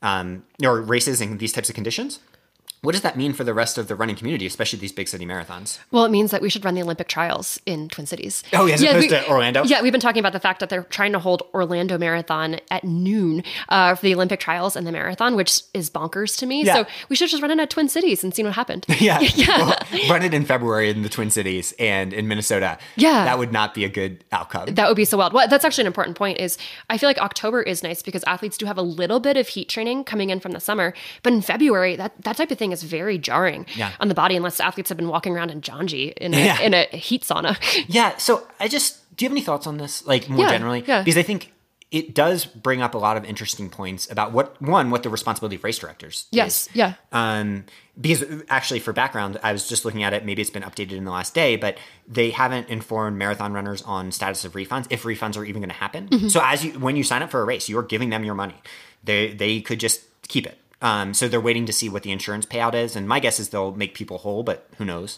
or races in these types of conditions, what does that mean for the rest of the running community, especially these big city marathons? Well, it means that we should run the Olympic trials in Twin Cities. Oh, as opposed to Orlando? Yeah, we've been talking about the fact that they're trying to hold Orlando Marathon at noon for the Olympic trials and the marathon, which is bonkers to me. Yeah. So we should just run it at Twin Cities and see what happened. Yeah. Well, run it in February in the Twin Cities and in Minnesota. Yeah. That would not be a good outcome. That would be so wild. Well, that's actually an important point is I feel like October is nice because athletes do have a little bit of heat training coming in from the summer. But in February, that type of thing is very jarring on the body unless athletes have been walking around in Janji in a heat sauna. Yeah. So do you have any thoughts on this? Like more generally? Yeah. Because I think it does bring up a lot of interesting points about what the responsibility of race directors is. Yeah. Because actually for background, I was just looking at it, maybe it's been updated in the last day, but they haven't informed marathon runners on status of refunds, if refunds are even going to happen. Mm-hmm. So when you sign up for a race, you're giving them your money. They could just keep it. So they're waiting to see what the insurance payout is. And my guess is they'll make people whole, but who knows?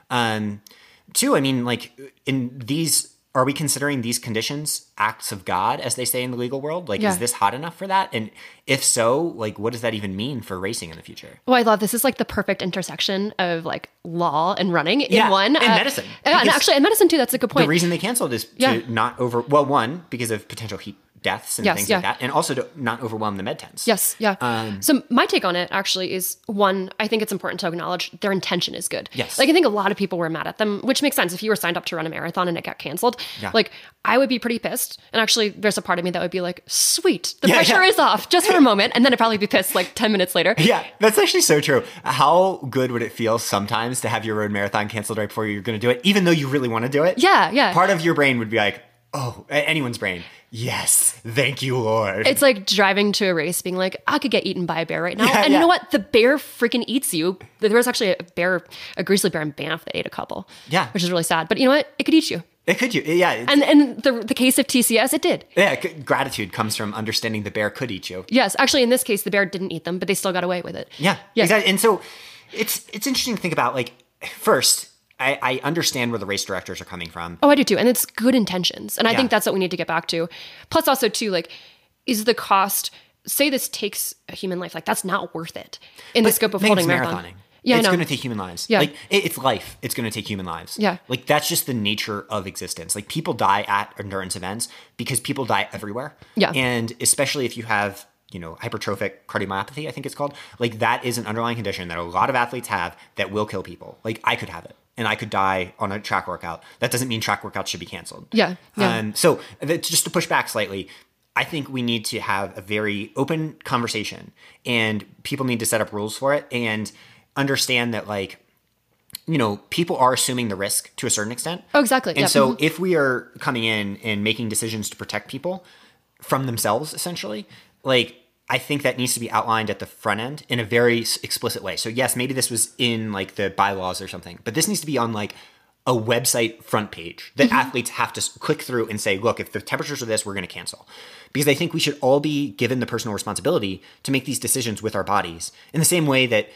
Two, I mean, like are we considering these conditions acts of God, as they say in the legal world? Like, is this hot enough for that? And if so, like, what does that even mean for racing in the future? Well, I love this is like the perfect intersection of like law and running in one. And medicine. And actually, in medicine too, that's a good point. The reason they canceled is to not one, because of potential heat deaths and things like that, and also to not overwhelm the med tents. Yes, yeah. So my take on it actually is, one, I think it's important to acknowledge their intention is good. Yes. Like I think a lot of people were mad at them, which makes sense. If you were signed up to run a marathon and it got canceled, like I would be pretty pissed. And actually there's a part of me that would be like, sweet, the pressure is off just for a moment. And then I'd probably be pissed like 10 minutes later. Yeah, that's actually so true. How good would it feel sometimes to have your road marathon canceled right before you're going to do it, even though you really want to do it? Yeah, yeah. Part of your brain would be like, oh, anyone's brain. Yes. Thank you, Lord. It's like driving to a race being like, I could get eaten by a bear right now. And you know what? The bear freaking eats you. There was actually a grizzly bear in Banff that ate a couple. Yeah. Which is really sad. But you know what? It could eat you. It could, yeah. And the case of TCS, it did. Yeah, gratitude comes from understanding the bear could eat you. Yes. Actually, in this case, the bear didn't eat them, but they still got away with it. Yeah. Exactly. And so it's interesting to think about, like, first, I understand where the race directors are coming from. Oh, I do too. And it's good intentions. And I think that's what we need to get back to. Plus also too, like, is the cost, say this takes a human life, like that's not worth it in the scope of holding marathon. Marathoning. Yeah, it's going to take human lives. Yeah. Like it's life. It's going to take human lives. Yeah. Like that's just the nature of existence. Like people die at endurance events because people die everywhere. Yeah. And especially if you have, hypertrophic cardiomyopathy, I think it's called. Like that is an underlying condition that a lot of athletes have that will kill people. Like I could have it. And I could die on a track workout. That doesn't mean track workouts should be canceled. Yeah. So just to push back slightly, I think we need to have a very open conversation and people need to set up rules for it and understand that like, people are assuming the risk to a certain extent. Oh, exactly. And so if we are coming in and making decisions to protect people from themselves, essentially, like, I think that needs to be outlined at the front end in a very explicit way. So yes, maybe this was in like the bylaws or something, but this needs to be on like a website front page that athletes have to click through and say, look, if the temperatures are this, we're going to cancel. Because I think we should all be given the personal responsibility to make these decisions with our bodies in the same way that,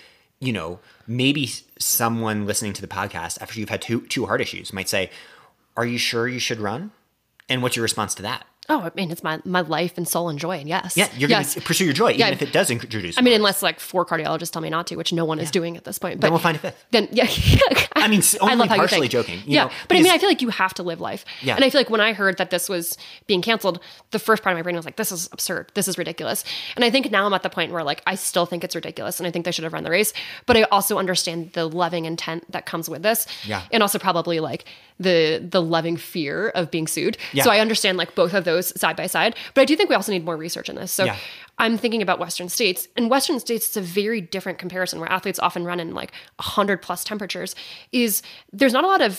maybe someone listening to the podcast after you've had two heart issues might say, are you sure you should run? And what's your response to that? Oh, I mean, it's my life and soul and joy, and yes. Yeah, you're going to pursue your joy, even if it does introduce. I mean, unless like 4 cardiologists tell me not to, which no one is doing at this point. But then we'll find a 5th. Then, I mean, only partially joking. But I mean, I feel like you have to live life. Yeah. And I feel like when I heard that this was being canceled, the first part of my brain was like, this is absurd. This is ridiculous. And I think now I'm at the point where like, I still think it's ridiculous and I think they should have run the race. But I also understand the loving intent that comes with this. Yeah. And also probably like the loving fear of being sued. Yeah. So I understand like both of those side by side. But I do think we also need more research in this. So I'm thinking about Western states. In Western states, it's a very different comparison where athletes often run in like 100 plus temperatures. There's not a lot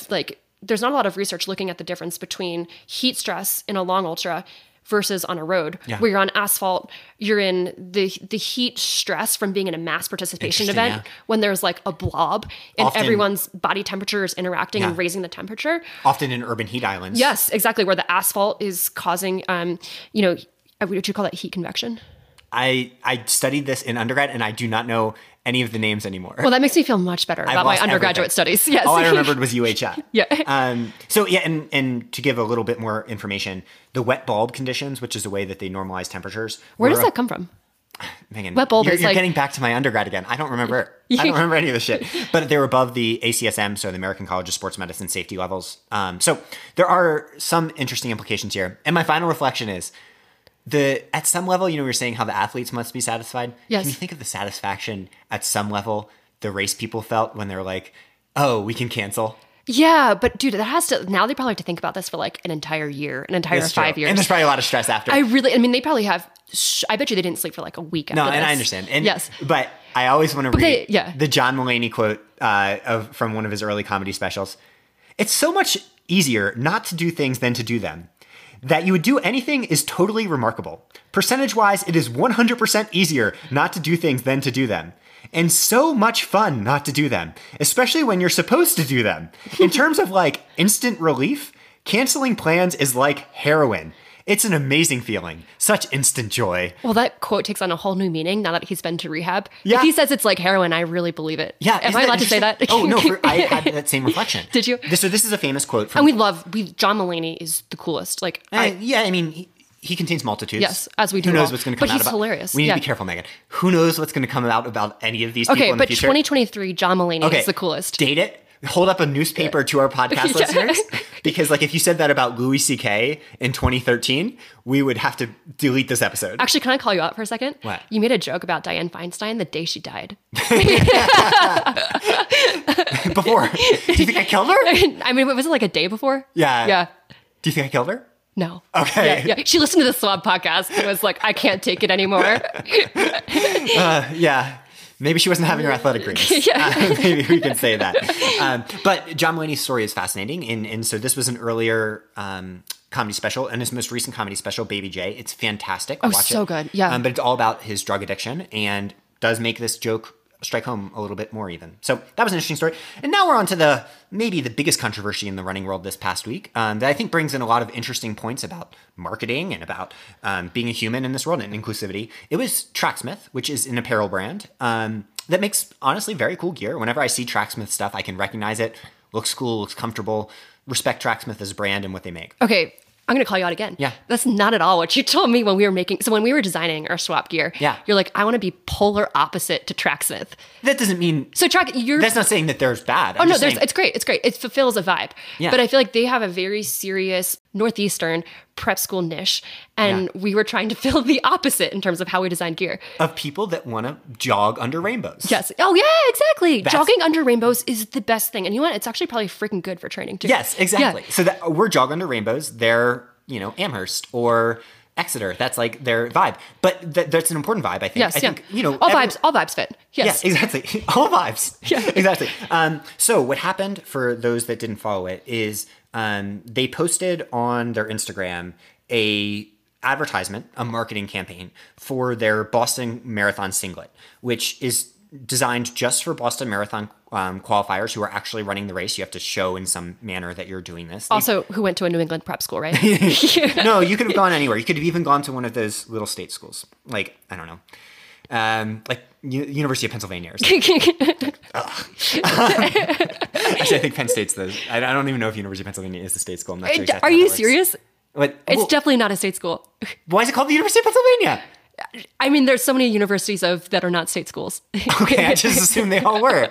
of research looking at the difference between heat stress in a long ultra versus on a road where you're on asphalt, you're in the heat stress from being in a mass participation event when there's like a blob and often, everyone's body temperature is interacting and raising the temperature. Often in urban heat islands. Yes, exactly. Where the asphalt is causing, would you call that heat convection? I studied this in undergrad and I do not know any of the names anymore. Well, that makes me feel much better about my undergraduate studies. Yes. All I remembered was UHF. Yeah. And to give a little bit more information, the wet bulb conditions, which is the way that they normalize temperatures. Where does that come from? Megan, wet bulb you're is like getting back to my undergrad again. I don't remember. I don't remember any of this shit. But they're above the ACSM, so the American College of Sports Medicine safety levels. So there are some interesting implications here. And my final reflection is, at some level, we were saying how the athletes must be satisfied. Yes. Can you think of the satisfaction at some level the race people felt when they're like, oh, we can cancel? Yeah, but dude, now they probably have to think about this for like an entire year, an entire 5 years. And there's probably a lot of stress after. They probably have, I bet you they didn't sleep for like a week after this. And I understand. And, yes. But I always want to read the John Mulaney quote from one of his early comedy specials. It's so much easier not to do things than to do them. That you would do anything is totally remarkable. Percentage-wise, it is 100% easier not to do things than to do them. And so much fun not to do them, especially when you're supposed to do them. In terms of like instant relief, canceling plans is like heroin. It's an amazing feeling. Such instant joy. Well, that quote takes on a whole new meaning now that he's been to rehab. Yeah. If he says it's like heroin, I really believe it. Yeah. Am I allowed to say that? Oh, no. I had that same reflection. Did you? So this is a famous quote from... And John Mulaney is the coolest. Like, he contains multitudes. Yes, as we do. Who knows what's going to come out about... But he's hilarious. We need to be careful, Megan. Who knows what's going to come out about any of these people in the future? Okay, but 2023, John Mulaney is the coolest. Date it. hold up a newspaper to our podcast listeners, because like if you said that about Louis C.K. in 2013, we would have to delete this episode. Actually, can I call you out for a second? What? You made a joke about Dianne Feinstein the day she died. Before. Do you think I killed her? I mean, was it like a day before? Yeah. Yeah. Do you think I killed her? No. Okay. Yeah. She listened to the Swab podcast and was like, I can't take it anymore. Yeah. Maybe she wasn't having her athletic dreams. Maybe we can say that. But John Mulaney's story is fascinating. And so this was an earlier comedy special, and his most recent comedy special, Baby J. It's fantastic. Watch so good. Yeah. But it's all about his drug addiction and does make this joke strike home a little bit more even. So that was an interesting story. And now we're on to maybe the biggest controversy in the running world this past week that I think brings in a lot of interesting points about marketing and about being a human in this world and inclusivity. It was Tracksmith, which is an apparel brand that makes, honestly, very cool gear. Whenever I see Tracksmith stuff, I can recognize it. Looks cool, looks comfortable. Respect Tracksmith as a brand and what they make. Okay. I'm going to call you out again. Yeah. That's not at all what you told me when we were when we were designing our swap gear. Yeah. You're like, I want to be polar opposite to Tracksmith. That doesn't mean... So that's not saying that there's bad. Oh, no, it's great. It's great. It fulfills a vibe. Yeah. But I feel like they have a very serious Northeastern prep school niche. And we were trying to fill the opposite in terms of how we design gear. Of people that want to jog under rainbows. Yes. Oh, yeah, exactly. Jogging under rainbows is the best thing. And you know what? It's actually probably freaking good for training, too. Yes, exactly. Yeah. So we're jog under rainbows. They're, Amherst or Exeter. That's like their vibe. But that's an important vibe, I think. Yes, I think, all vibes fit. Yes. Yeah, exactly. All vibes. Yeah. Exactly. So what happened, for those that didn't follow it, is they posted on their Instagram a marketing campaign for their Boston Marathon singlet, which is designed just for Boston Marathon qualifiers who are actually running the race. You have to show in some manner that you're doing this. Also, who went to a New England prep school, right? No, you could have gone anywhere. You could have even gone to one of those little state schools. Like, I don't know. Like University of Pennsylvania or something. Actually, I think Penn State's I don't even know if University of Pennsylvania is the state school. I'm not sure exactly. Are you serious? It's definitely not a state school. Why is it called the University of Pennsylvania? I mean, there's so many universities that are not state schools. Okay, I just assumed they all were.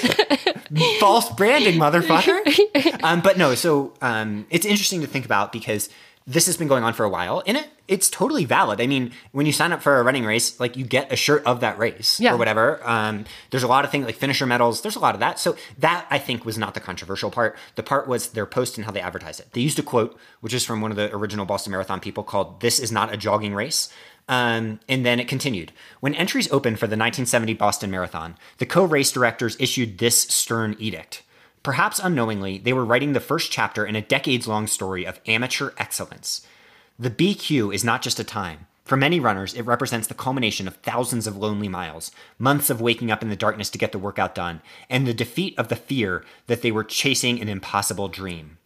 False branding, motherfucker. But no, so it's interesting to think about because this has been going on for a while, and it's totally valid. I mean, when you sign up for a running race, like you get a shirt of that race or whatever. There's a lot of things like finisher medals. There's a lot of that. So that, I think, was not the controversial part. The part was their post and how they advertised it. They used a quote, which is from one of the original Boston Marathon people, called "This is not a jogging race." And then it continued. When entries opened for the 1970 Boston Marathon, the co-race directors issued this stern edict. Perhaps unknowingly, they were writing the first chapter in a decades-long story of amateur excellence. The BQ is not just a time. For many runners, it represents the culmination of thousands of lonely miles, months of waking up in the darkness to get the workout done, and the defeat of the fear that they were chasing an impossible dream.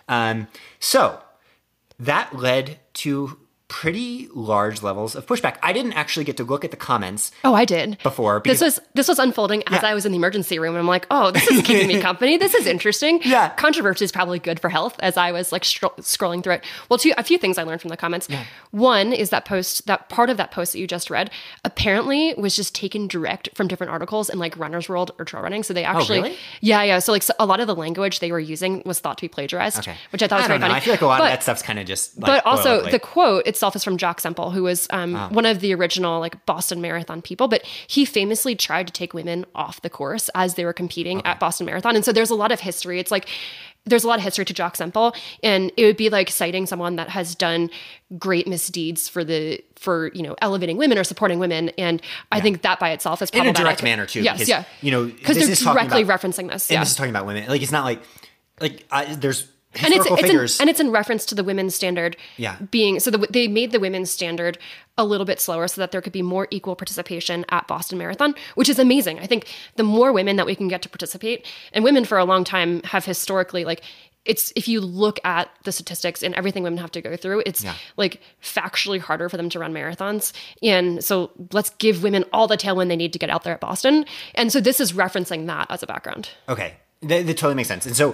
So that led to pretty large levels of pushback. I didn't actually get to look at the comments. Oh, I did. Before. This was unfolding as I was in the emergency room, and I'm like, oh, this is keeping me company. This is interesting. Yeah. Controversy is probably good for health as I was like scrolling through it. Well, a few things I learned from the comments. Yeah. One is that part of that post that you just read apparently was just taken direct from different articles in like Runner's World or Trail Running. So they actually, really? Yeah. So like a lot of the language they were using was thought to be plagiarized, which I thought was very funny. I feel like a lot of that stuff's kind of just like, but also the quote itself is from Jock Semple, who was one of the original like Boston Marathon people, but he famously tried to take women off the course as they were competing at Boston Marathon. And so there's a lot of history. It's like there's a lot of history to Jock Semple, and it would be like citing someone that has done great misdeeds for elevating women or supporting women. And I think that by itself is problematic. In a direct manner too. Yes, because, because they're directly referencing this. And this is talking about women. Like, it's not like there's and figures. It's in reference to the women's standard being, so they made the women's standard a little bit slower so that there could be more equal participation at Boston Marathon, which is amazing. I think the more women that we can get to participate, and women for a long time have historically, like, if you look at the statistics and everything women have to go through, it's like factually harder for them to run marathons. And so let's give women all the tailwind they need to get out there at Boston. And so this is referencing that as a background. Okay. That totally makes sense. And so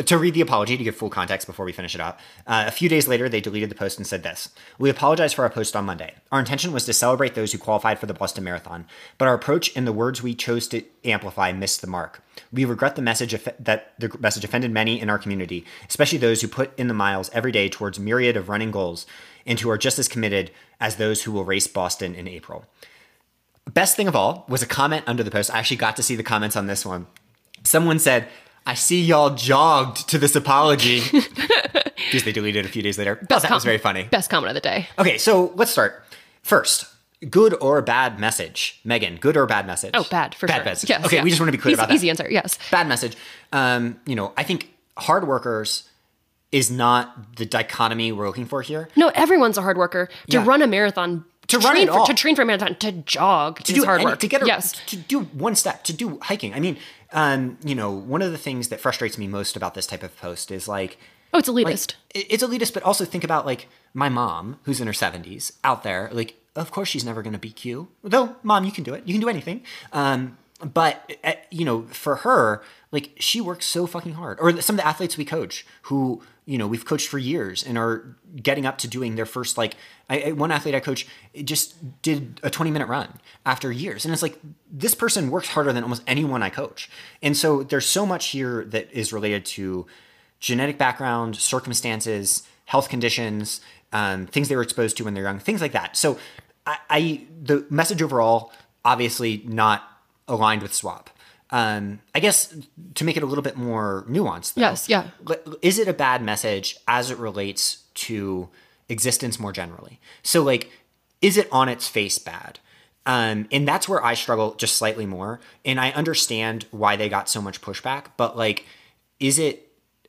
To read the apology, to give full context before we finish it up, a few days later, they deleted the post and said this: "We apologize for our post on Monday. Our intention was to celebrate those who qualified for the Boston Marathon, but our approach and the words we chose to amplify missed the mark. We regret that the message offended many in our community, especially those who put in the miles every day towards a myriad of running goals and who are just as committed as those who will race Boston in April." Best thing of all was a comment under the post. I actually got to see the comments on this one. Someone said, "I see y'all jogged to this apology." Because they deleted it a few days later. That was very funny. Best comment of the day. Okay, so let's start. First, good or bad message? Megan, good or bad message? Oh, bad, for sure. Bad message. Yes, okay, we just want to be clear about that. Easy answer, yes. Bad message. I think hard workers is not the dichotomy we're looking for here. No, everyone's a hard worker. To run a marathon, to train for a marathon, to jog, to do hard work. To do one step, to do hiking. I mean, one of the things that frustrates me most about this type of post is like, oh, it's elitist. It's elitist, but also think about like my mom, who's in her 70s, out there. Like, of course she's never going to beat you. Though, Mom, you can do it. You can do anything. But for her, like, she works so fucking hard. Or some of the athletes we coach who, we've coached for years and are getting up to doing their first, like, one athlete I coach just did a 20-minute run after years. And it's like, this person works harder than almost anyone I coach. And so there's so much here that is related to genetic background, circumstances, health conditions, things they were exposed to when they're young, things like that. So the message overall, obviously not aligned with SWAP. I guess to make it a little bit more nuanced, though, yes, yeah. Is it a bad message as it relates to existence more generally? So, like, is it on its face bad? And that's where I struggle just slightly more. And I understand why they got so much pushback, but like, is it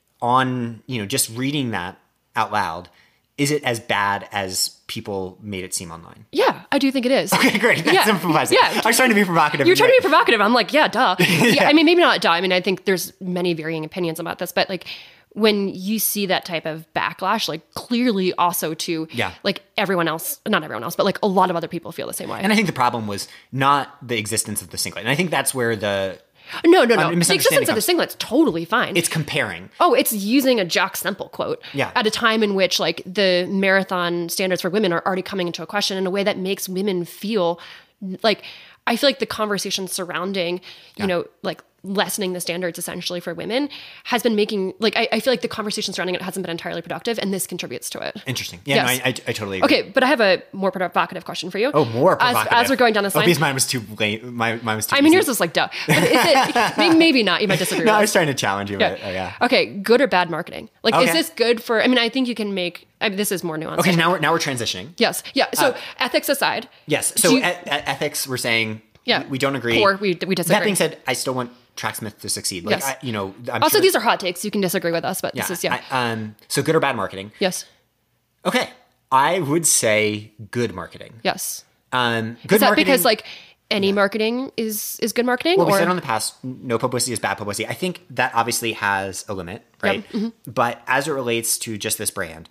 on, just reading that out loud, is it as bad as people made it seem online? Yeah, I do think it is. Okay, great. That's improvising. Yeah. I was trying to be provocative. You're trying to be provocative. I'm like, yeah, duh. Yeah, I mean, maybe not duh. I mean, I think there's many varying opinions about this, but like when you see that type of backlash, like clearly also to like everyone else, not everyone else, but like a lot of other people feel the same way. And I think the problem was not the existence of the singlet. And I think that's where the No. The existence of the singlet's totally fine. It's comparing. Oh, it's using a Jack Semple quote at a time in which like the marathon standards for women are already coming into a question in a way that makes women feel like, I feel like the conversation surrounding, like lessening the standards essentially for women has been making, like, I feel like the conversation surrounding it hasn't been entirely productive, and this contributes to it. Interesting. Yeah, yes. No, I totally agree. Okay, but I have a more provocative question for you. Oh, more provocative. As we're going down this line. Because mine was too late. Mine was too I mean, yours was like, duh. But is it, maybe not. You might disagree No, with I was trying to challenge you. But, yeah. Okay, good or bad marketing? Like, is this good for, I mean, I think you can make, this is more nuanced. Okay, now we're transitioning. Yes. Yeah. So ethics aside. Yes. So ethics, we're saying we don't agree. Or we disagree. That being said, I still want Tracksmith to succeed. Like, yes. I'm also, sure these are hot takes. You can disagree with us, but this is, so good or bad marketing? Yes. Okay. I would say good marketing. Yes. Good is that marketing, because like any marketing is good marketing? Well, we said in the past, no publicity is bad publicity. I think that obviously has a limit, right? Yep. Mm-hmm. But as it relates to just this brand,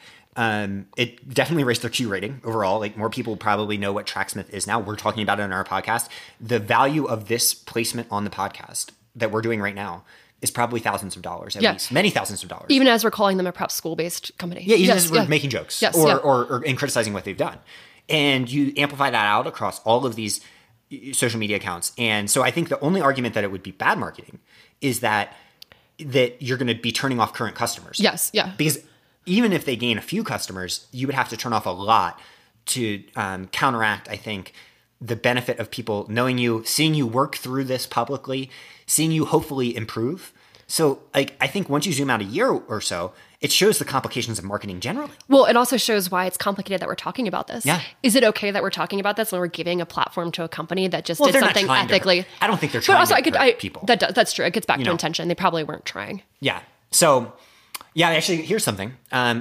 it definitely raised their Q rating overall. Like, more people probably know what Tracksmith is now. We're talking about it in our podcast. The value of this placement on the podcast that we're doing right now is probably thousands of dollars, at least many thousands of dollars. Even as we're calling them a perhaps school-based company. Yeah, even as we're making jokes or in criticizing what they've done. And you amplify that out across all of these social media accounts. And so I think the only argument that it would be bad marketing is that you're going to be turning off current customers. Yes, yeah. Because even if they gain a few customers, you would have to turn off a lot to counteract, I think, the benefit of people knowing you, seeing you work through this publicly, seeing you hopefully improve. So I think once you zoom out a year or so, it shows the complications of marketing generally. Well, it also shows why it's complicated that we're talking about this. Yeah. Is it okay that we're talking about this when we're giving a platform to a company that just did something ethically? I don't think they're trying to hurt people. That's true. It gets back to intention. They probably weren't trying. Yeah. So, actually, here's something.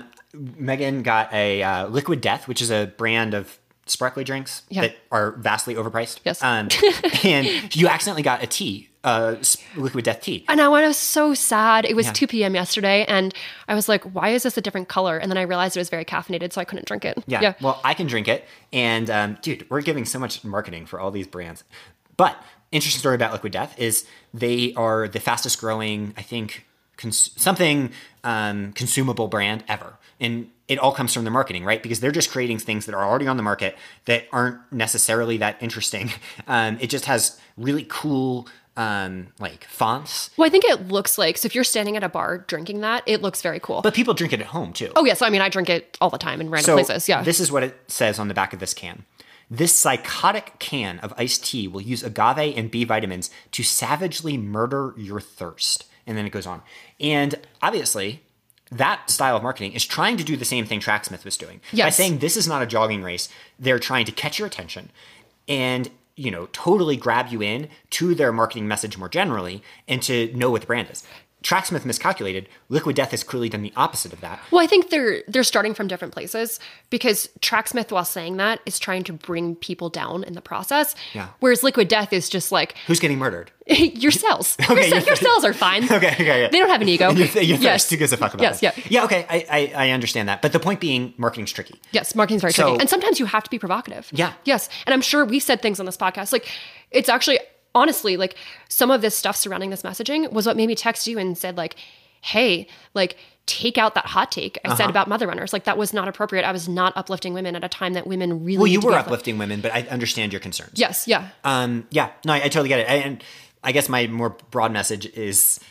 Megan got a Liquid Death, which is a brand of sparkly drinks that are vastly overpriced. Yes. And you accidentally got a tea, Liquid Death tea. And I was so sad. It was 2 p.m. yesterday, and I was like, why is this a different color? And then I realized it was very caffeinated, so I couldn't drink it. Yeah. Well, I can drink it. And dude, we're giving so much marketing for all these brands. But interesting story about Liquid Death is they are the fastest growing, I think, consumable brand ever. And it all comes from their marketing, right? Because they're just creating things that are already on the market that aren't necessarily that interesting. It just has really cool like fonts. Well, I think it looks like, so if you're standing at a bar drinking that, it looks very cool. But people drink it at home too. Oh, yes. I mean, I drink it all the time in random places. Yeah. This is what it says on the back of this can. This psychotic can of iced tea will use agave and B vitamins to savagely murder your thirst. And then it goes on. And obviously, that style of marketing is trying to do the same thing Tracksmith was doing. Yes. By saying this is not a jogging race, they're trying to catch your attention and, totally grab you in to their marketing message more generally and to know what the brand is. Tracksmith miscalculated. Liquid Death has clearly done the opposite of that. Well, I think they're starting from different places because Tracksmith, while saying that, is trying to bring people down in the process. Yeah. Whereas Liquid Death is just like, who's getting murdered? Your cells. Your cells are fine. Okay, yeah. They don't have an ego. Your thirst, who gives a fuck about Yes, this? Yeah, okay, I understand that. But the point being, marketing's tricky. Yes, marketing's very tricky. And sometimes you have to be provocative. Yeah. Yes. And I'm sure we've said things on this podcast. Like, it's actually, honestly, like, some of this stuff surrounding this messaging was what made me text you and said, like, hey, like, take out that hot take I said about mother runners. Like, that was not appropriate. I was not uplifting women at a time that women really. Well, you were uplifting women, but I understand your concerns. Yes, yeah. Yeah, no, I totally get it. And I guess my more broad message is,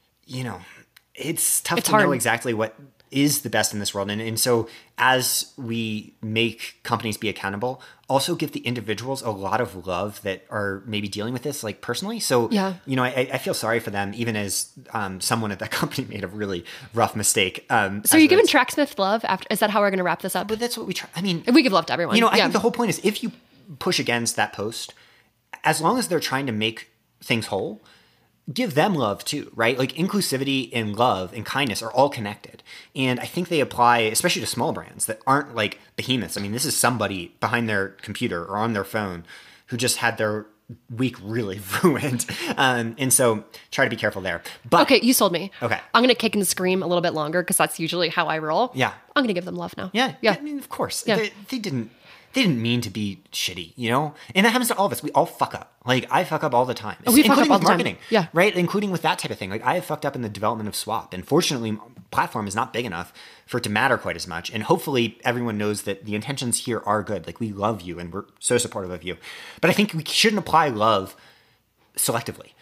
it's tough to know exactly what is the best in this world. And so as we make companies be accountable, also give the individuals a lot of love that are maybe dealing with this, like, personally. So, yeah. I feel sorry for them, even as someone at that company made a really rough mistake. So are you giving Tracksmith love after? Is that how we're going to wrap this up? But that's what we try. I mean, we give love to everyone. I think the whole point is if you push against that post, as long as they're trying to make things whole, give them love too, right? Like, inclusivity and love and kindness are all connected. And I think they apply, especially to small brands that aren't like behemoths. I mean, this is somebody behind their computer or on their phone who just had their week really ruined. And so try to be careful there. But okay, you sold me. Okay. I'm going to kick and scream a little bit longer because that's usually how I roll. Yeah. I'm going to give them love now. Yeah. Yeah. I mean, of course. Yeah. They didn't mean to be shitty, And that happens to all of us. We all fuck up. Like, I fuck up all the time. We fuck up all the marketing, time. Yeah. Right? Including with that type of thing. Like, I have fucked up in the development of Swap. And fortunately, platform is not big enough for it to matter quite as much. And hopefully everyone knows that the intentions here are good. Like, we love you and we're so supportive of you. But I think we shouldn't apply love selectively.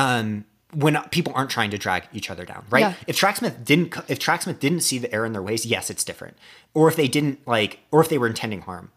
When people aren't trying to drag each other down, right? Yeah. If Tracksmith didn't see the error in their ways, yes, it's different. Or if they didn't or if they were intending harm.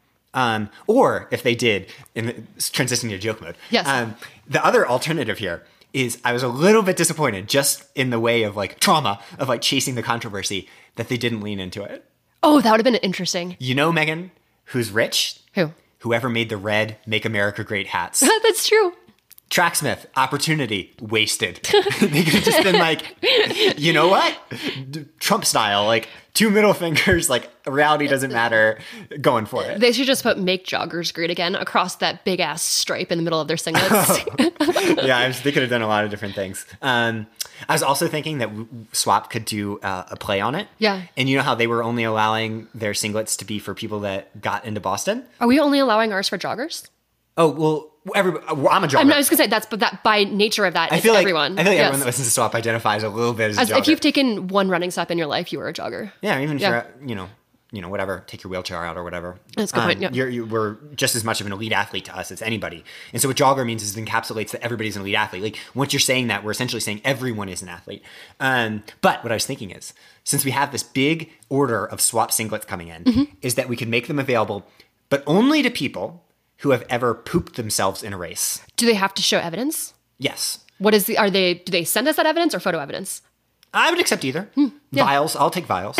Or if they did, transitioning to joke mode. Yes. The other alternative here is I was a little bit disappointed just in the way of like trauma of like chasing the controversy that they didn't lean into it. Oh, that would have been interesting. Megan, who's rich? Who? Whoever made the red Make America Great hats. That's true. Tracksmith, opportunity, wasted. They could have just been like, you know what? Trump style, like 2 middle fingers, like reality doesn't matter, going for it. They should just put Make Joggers Great Again across that big ass stripe in the middle of their singlets. Yeah, they could have done a lot of different things. I was also thinking that Swap could do a play on it. Yeah. And you know how they were only allowing their singlets to be for people that got into Boston? Are we only allowing ours for joggers? Oh, well, I'm a jogger. I was going to say that by nature of that, I feel everyone. Like everyone that listens to Swap identifies a little bit as a jogger. If you've taken one running step in your life, you are a jogger. Yeah, even if you're, whatever, take your wheelchair out or whatever. That's a good point, yeah. You were just as much of an elite athlete to us as anybody. And so what jogger means is it encapsulates that everybody's an elite athlete. Like, once you're saying that, we're essentially saying everyone is an athlete. But what I was thinking is, since we have this big order of Swap singlets coming in, is that we could make them available, but only to people who have ever pooped themselves in a race. Do they have to show evidence? Yes. Do they send us that evidence or photo evidence? I would accept either. Yeah. Vials. I'll take vials.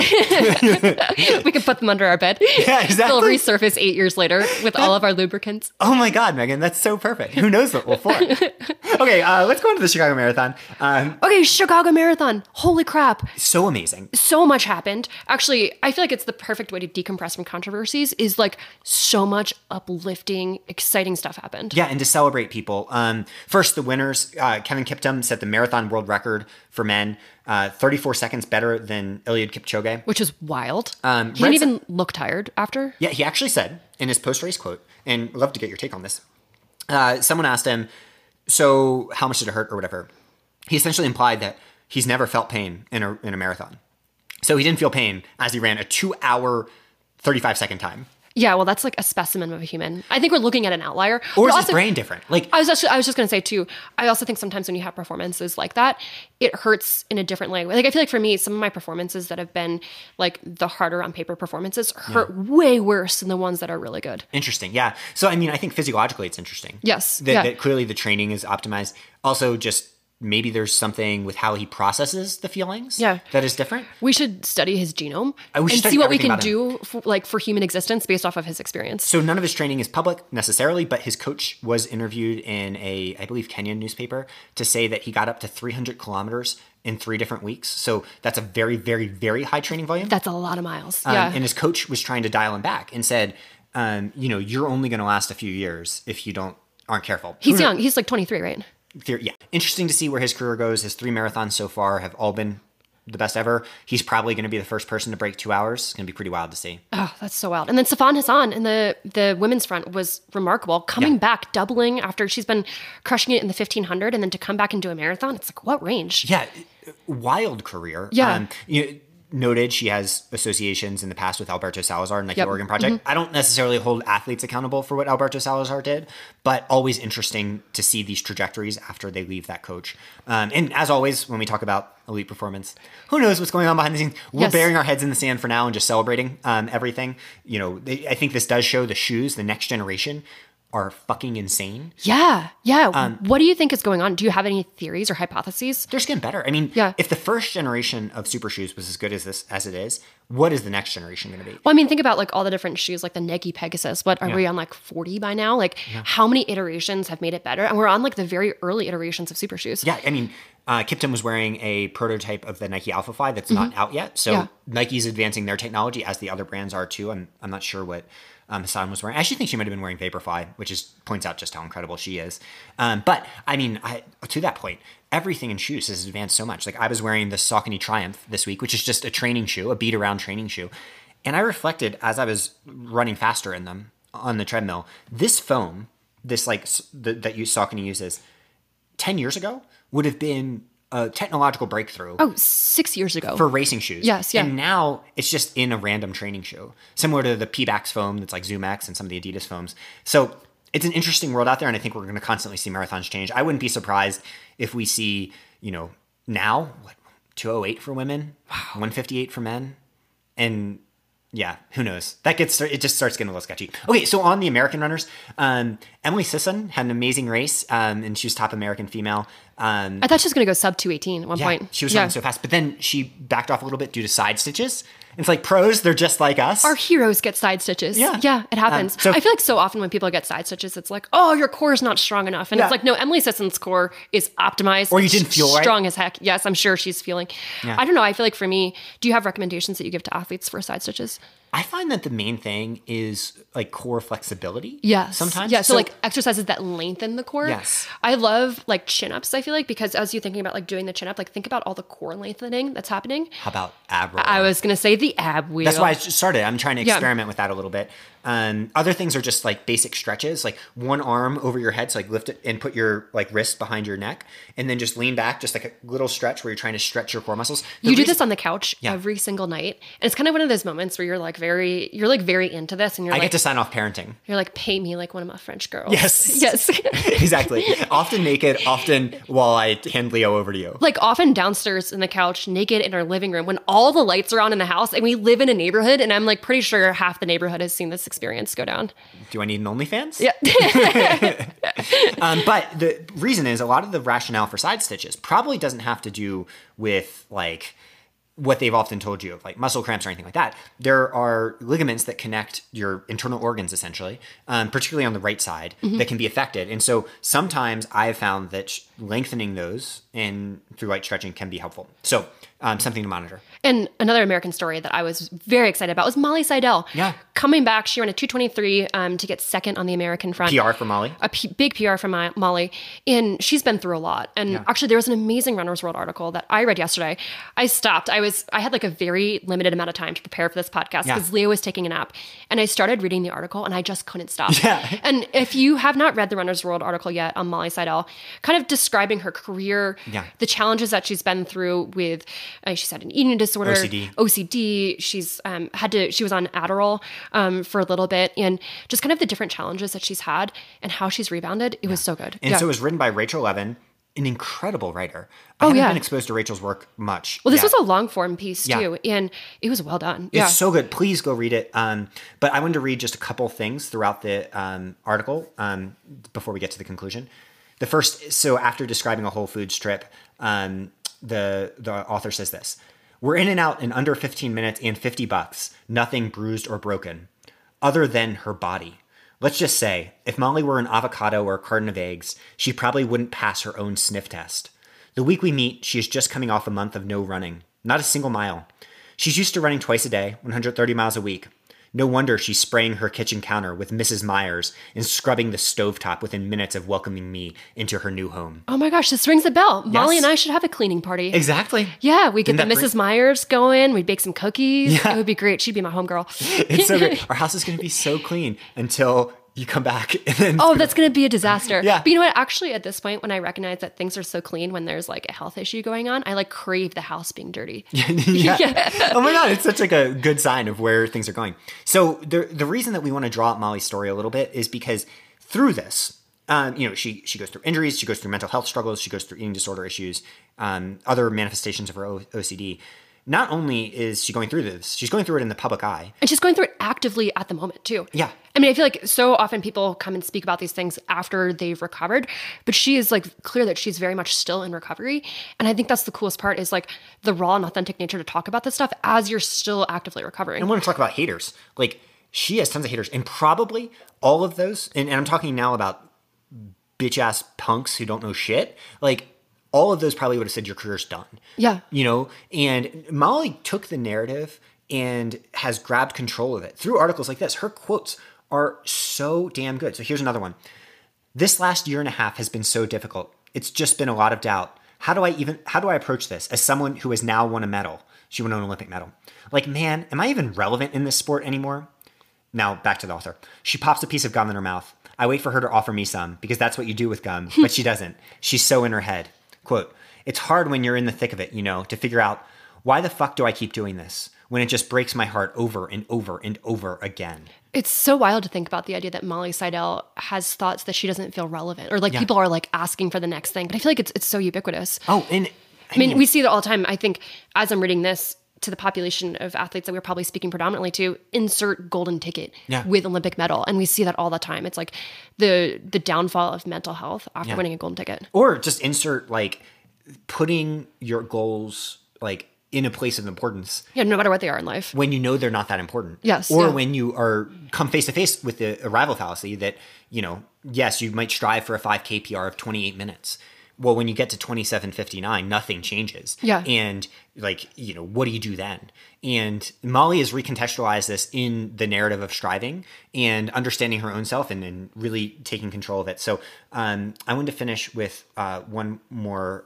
We can put them under our bed. Yeah, exactly. They'll resurface 8 years later with all of our lubricants. Oh my God, Megan, that's so perfect. Who knows what we'll for? Okay, let's go into the Chicago Marathon. Okay, Chicago Marathon. Holy crap. So amazing. So much happened. Actually, I feel like it's the perfect way to decompress from controversies is like so much uplifting, exciting stuff happened. Yeah, and to celebrate people. First, the winners. Kevin Kiptum set the marathon world record for men. 34 seconds better than Eliud Kipchoge. Which is wild. He didn't even look tired after. Yeah, he actually said in his post-race quote, and I'd love to get your take on this. Someone asked him, so how much did it hurt or whatever? He essentially implied that he's never felt pain in a marathon. So he didn't feel pain as he ran a 2-hour, 35-second time. Yeah, well, that's like a specimen of a human. I think we're looking at an outlier. Or is his brain different? Like I was just going to say too, I also think sometimes when you have performances like that, it hurts in a different way. Like I feel like for me, some of my performances that have been like the harder on paper performances hurt way worse than the ones that are really good. Interesting. Yeah. So, I mean, I think physiologically it's interesting. Yes. That clearly the training is optimized. Also, just maybe there's something with how he processes the feelings that is different. We should study his genome and see what we can do for human existence based off of his experience. So none of his training is public necessarily, but his coach was interviewed in I believe, Kenyan newspaper to say that he got up to 300 kilometers in 3 different weeks. So that's a very, very, very high training volume. That's a lot of miles. Yeah. And his coach was trying to dial him back and said, you're only going to last a few years if you aren't careful. He's young. He's like 23, right? Yeah. Interesting to see where his career goes. His 3 marathons so far have all been the best ever. He's probably going to be the first person to break 2 hours. It's going to be pretty wild to see. Oh, that's so wild. And then Sifan Hassan in the women's front was remarkable. Coming back, doubling after she's been crushing it in the 1500 and then to come back and do a marathon. It's like, what range? Yeah. Wild career. Yeah. Noted she has associations in the past with Alberto Salazar and the Oregon Project. Mm-hmm. I don't necessarily hold athletes accountable for what Alberto Salazar did, but always interesting to see these trajectories after they leave that coach. And as always, when we talk about elite performance, who knows what's going on behind the scenes? We're burying our heads in the sand for now and just celebrating everything. I think this does show the shoes, the next generation, are fucking insane. Yeah. What do you think is going on? Do you have any theories or hypotheses? They're just getting better. I mean, if the first generation of super shoes was as good as it is, what is the next generation going to be? Well, I mean, think about like all the different shoes, like the Nike Pegasus. What are we on, like 40 by now? Like how many iterations have made it better? And we're on like the very early iterations of super shoes. Yeah, I mean, Kipton was wearing a prototype of the Nike Alphafly that's not out yet. So Nike's advancing their technology as the other brands are too. I'm not sure what Hassan was wearing. I actually think she might have been wearing Vaporfly, which points out just how incredible she is. But I mean, to that point, everything in shoes has advanced so much. Like I was wearing the Saucony Triumph this week, which is just a training shoe, a beat around training shoe. And I reflected as I was running faster in them on the treadmill, this foam, that Saucony uses 10 years ago would have been a technological breakthrough. 6 years ago. For racing shoes. Yes, yeah. And now it's just in a random training shoe, similar to the Pebax foam that's like ZoomX and some of the Adidas foams. So it's an interesting world out there, and I think we're going to constantly see marathons change. I wouldn't be surprised if we see, now, 208 for women, 158 for men, and yeah, who knows? It just starts getting a little sketchy. Okay, so on the American runners, Emily Sisson had an amazing race, and she was top American female. I thought she was going to go sub 218 at one point. She was running so fast, but then she backed off a little bit due to side stitches. It's like pros, they're just like us. Our heroes get side stitches. Yeah, it happens. I feel like so often when people get side stitches, it's like, oh, your core is not strong enough. And it's like, no, Emily Sisson's core is optimized. Or you didn't feel right. Strong as heck. Yes, I'm sure she's feeling. Yeah. I don't know. I feel like for me, do you have recommendations that you give to athletes for side stitches? I find that the main thing is like core flexibility. Yes. Sometimes. Yeah. So like exercises that lengthen the core. Yes. I love like chin-ups, I feel like, because as you're thinking about like doing the chin-up, like think about all the core lengthening that's happening. How about ab roll? I was going to say the ab wheel. That's why I started. I'm trying to experiment with that a little bit. Other things are just like basic stretches, like one arm over your head. So like lift it and put your like wrist behind your neck and then just lean back, just like a little stretch where you're trying to stretch your core muscles. You do this on the couch every single night. And it's kind of one of those moments where you're like very into this and I get to sign off parenting. You're like, pay me like one of my French girls. Yes. Exactly. Often naked, often while I hand Leo over to you. Like often downstairs in the couch, naked in our living room when all the lights are on in the house and we live in a neighborhood and I'm like pretty sure half the neighborhood has seen this experience go down. Do I need an OnlyFans? Yeah. But the reason is a lot of the rationale for side stitches probably doesn't have to do with like what they've often told you of like muscle cramps or anything like that. There are ligaments that connect your internal organs essentially, particularly on the right side, that can be affected. And so sometimes I've found that lengthening those and through light stretching can be helpful. So something to monitor. And another American story that I was very excited about was Molly Seidel. Yeah. Coming back, she ran a 2:23 to get second on the American front. PR for Molly. Big PR for Molly. And she's been through a lot. And actually, there was an amazing Runner's World article that I read yesterday. I stopped. I had like a very limited amount of time to prepare for this podcast because Leo was taking a nap. And I started reading the article and I just couldn't stop. Yeah. And if you have not read the Runner's World article yet on Molly Seidel, kind of describing her career, the challenges that she's been through with, she's had an eating disorder, OCD. She's she was on Adderall for a little bit, and just kind of the different challenges that she's had and how she's rebounded. It was so good. And so it was written by Rachel Levin, an incredible writer. I haven't been exposed to Rachel's work much. Well, this was a long form piece too, and it was well done. It's so good. Please go read it. But I wanted to read just a couple things throughout the article before we get to the conclusion. The first, so after describing a Whole Foods trip, the author says this: "We're in and out in under 15 minutes and $50. Nothing bruised or broken, other than her body. Let's just say, if Molly were an avocado or a carton of eggs, she probably wouldn't pass her own sniff test. The week we meet, she is just coming off a month of no running. Not a single mile. She's used to running twice a day, 130 miles a week. No wonder she's spraying her kitchen counter with Mrs. Myers and scrubbing the stovetop within minutes of welcoming me into her new home." Oh my gosh, this rings a bell. Molly and I should have a cleaning party. Exactly. Yeah, we get the Mrs. Myers going. We'd bake some cookies. Yeah. It would be great. She'd be my homegirl. It's so great. Our house is going to be so clean until you come back. And then that's going to be a disaster. Yeah. But you know what? Actually, at this point, when I recognize that things are so clean, when there's like a health issue going on, I like crave the house being dirty. Yeah. Oh my God. It's such like a good sign of where things are going. So the reason that we want to draw out Molly's story a little bit is because through this, she goes through injuries, she goes through mental health struggles, she goes through eating disorder issues, other manifestations of her OCD. Not only is she going through this, she's going through it in the public eye. And she's going through it actively at the moment, too. Yeah. I mean, I feel like so often people come and speak about these things after they've recovered, but she is like clear that she's very much still in recovery. And I think that's the coolest part is like the raw and authentic nature to talk about this stuff as you're still actively recovering. And I want to talk about haters. Like, she has tons of haters. And probably all of those, and I'm talking now about bitch-ass punks who don't know shit, like, all of those probably would have said your career's done. Yeah. And Molly took the narrative and has grabbed control of it through articles like this. Her quotes are so damn good. So here's another one. "This last year and a half has been so difficult. It's just been a lot of doubt. How do I approach this as someone who has now won a medal?" She won an Olympic medal. "Like, man, am I even relevant in this sport anymore?" Now back to the author. "She pops a piece of gum in her mouth. I wait for her to offer me some because that's what you do with gum, but she doesn't. She's so in her head. Quote, it's hard when you're in the thick of it, to figure out why the fuck do I keep doing this when it just breaks my heart over and over and over again." It's so wild to think about the idea that Molly Seidel has thoughts that she doesn't feel relevant or like people are like asking for the next thing. But I feel like it's so ubiquitous. Oh, and I mean, we see it all the time. I think as I'm reading this, to the population of athletes that we're probably speaking predominantly to, insert golden ticket with Olympic medal. And we see that all the time. It's like the downfall of mental health after winning a golden ticket. Or just insert like putting your goals like in a place of importance. Yeah, no matter what they are in life. When you know they're not that important. Yes. Or when you are come face to face with the arrival fallacy that, yes, you might strive for a 5K PR of 28 minutes. Well, when you get to 27:59, nothing changes. Yeah. And what do you do then? And Molly has recontextualized this in the narrative of striving and understanding her own self and really taking control of it. So I wanted to finish with one more,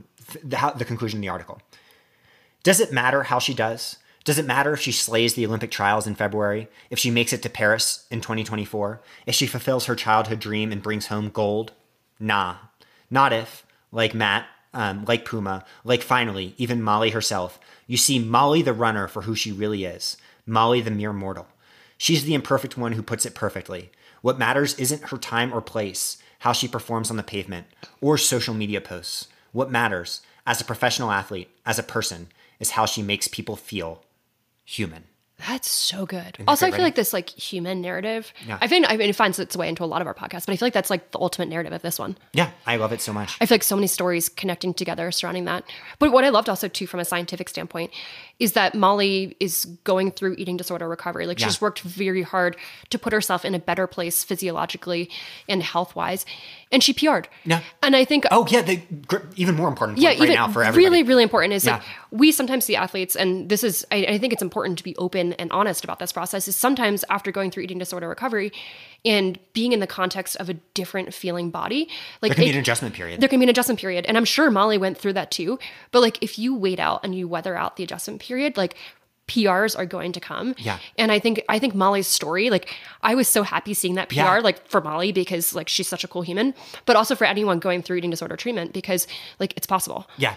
the conclusion of the article. "Does it matter how she does? Does it matter if she slays the Olympic trials in February? If she makes it to Paris in 2024? If she fulfills her childhood dream and brings home gold? Nah. Not if, like Matt, like Puma, like finally, even Molly herself, you see Molly the runner for who she really is. Molly the mere mortal. She's the imperfect one who puts it perfectly. What matters isn't her time or place, how she performs on the pavement, or social media posts. What matters, as a professional athlete, as a person, is how she makes people feel human." That's so good. Also, I feel like this like human narrative, I mean, it finds its way into a lot of our podcasts, but I feel like that's like the ultimate narrative of this one. Yeah, I love it so much. I feel like so many stories connecting together surrounding that. But what I loved also too, from a scientific standpoint, is that Molly is going through eating disorder recovery. Like she's worked very hard to put herself in a better place physiologically and health-wise. And she PR'd. Yeah. And I think... Oh, yeah. Even more important right now for everybody. Really, really important is like we sometimes see athletes, and this is, I think it's important to be open and honest about this process, is sometimes after going through eating disorder recovery and being in the context of a different feeling body, like there can be an adjustment period. There can be an adjustment period. And I'm sure Molly went through that too. But like if you wait out and you weather out the adjustment period, like PRs are going to come. Yeah. And I think Molly's story, like I was so happy seeing that PR, like for Molly, because like she's such a cool human, but also for anyone going through eating disorder treatment, because like it's possible. Yeah.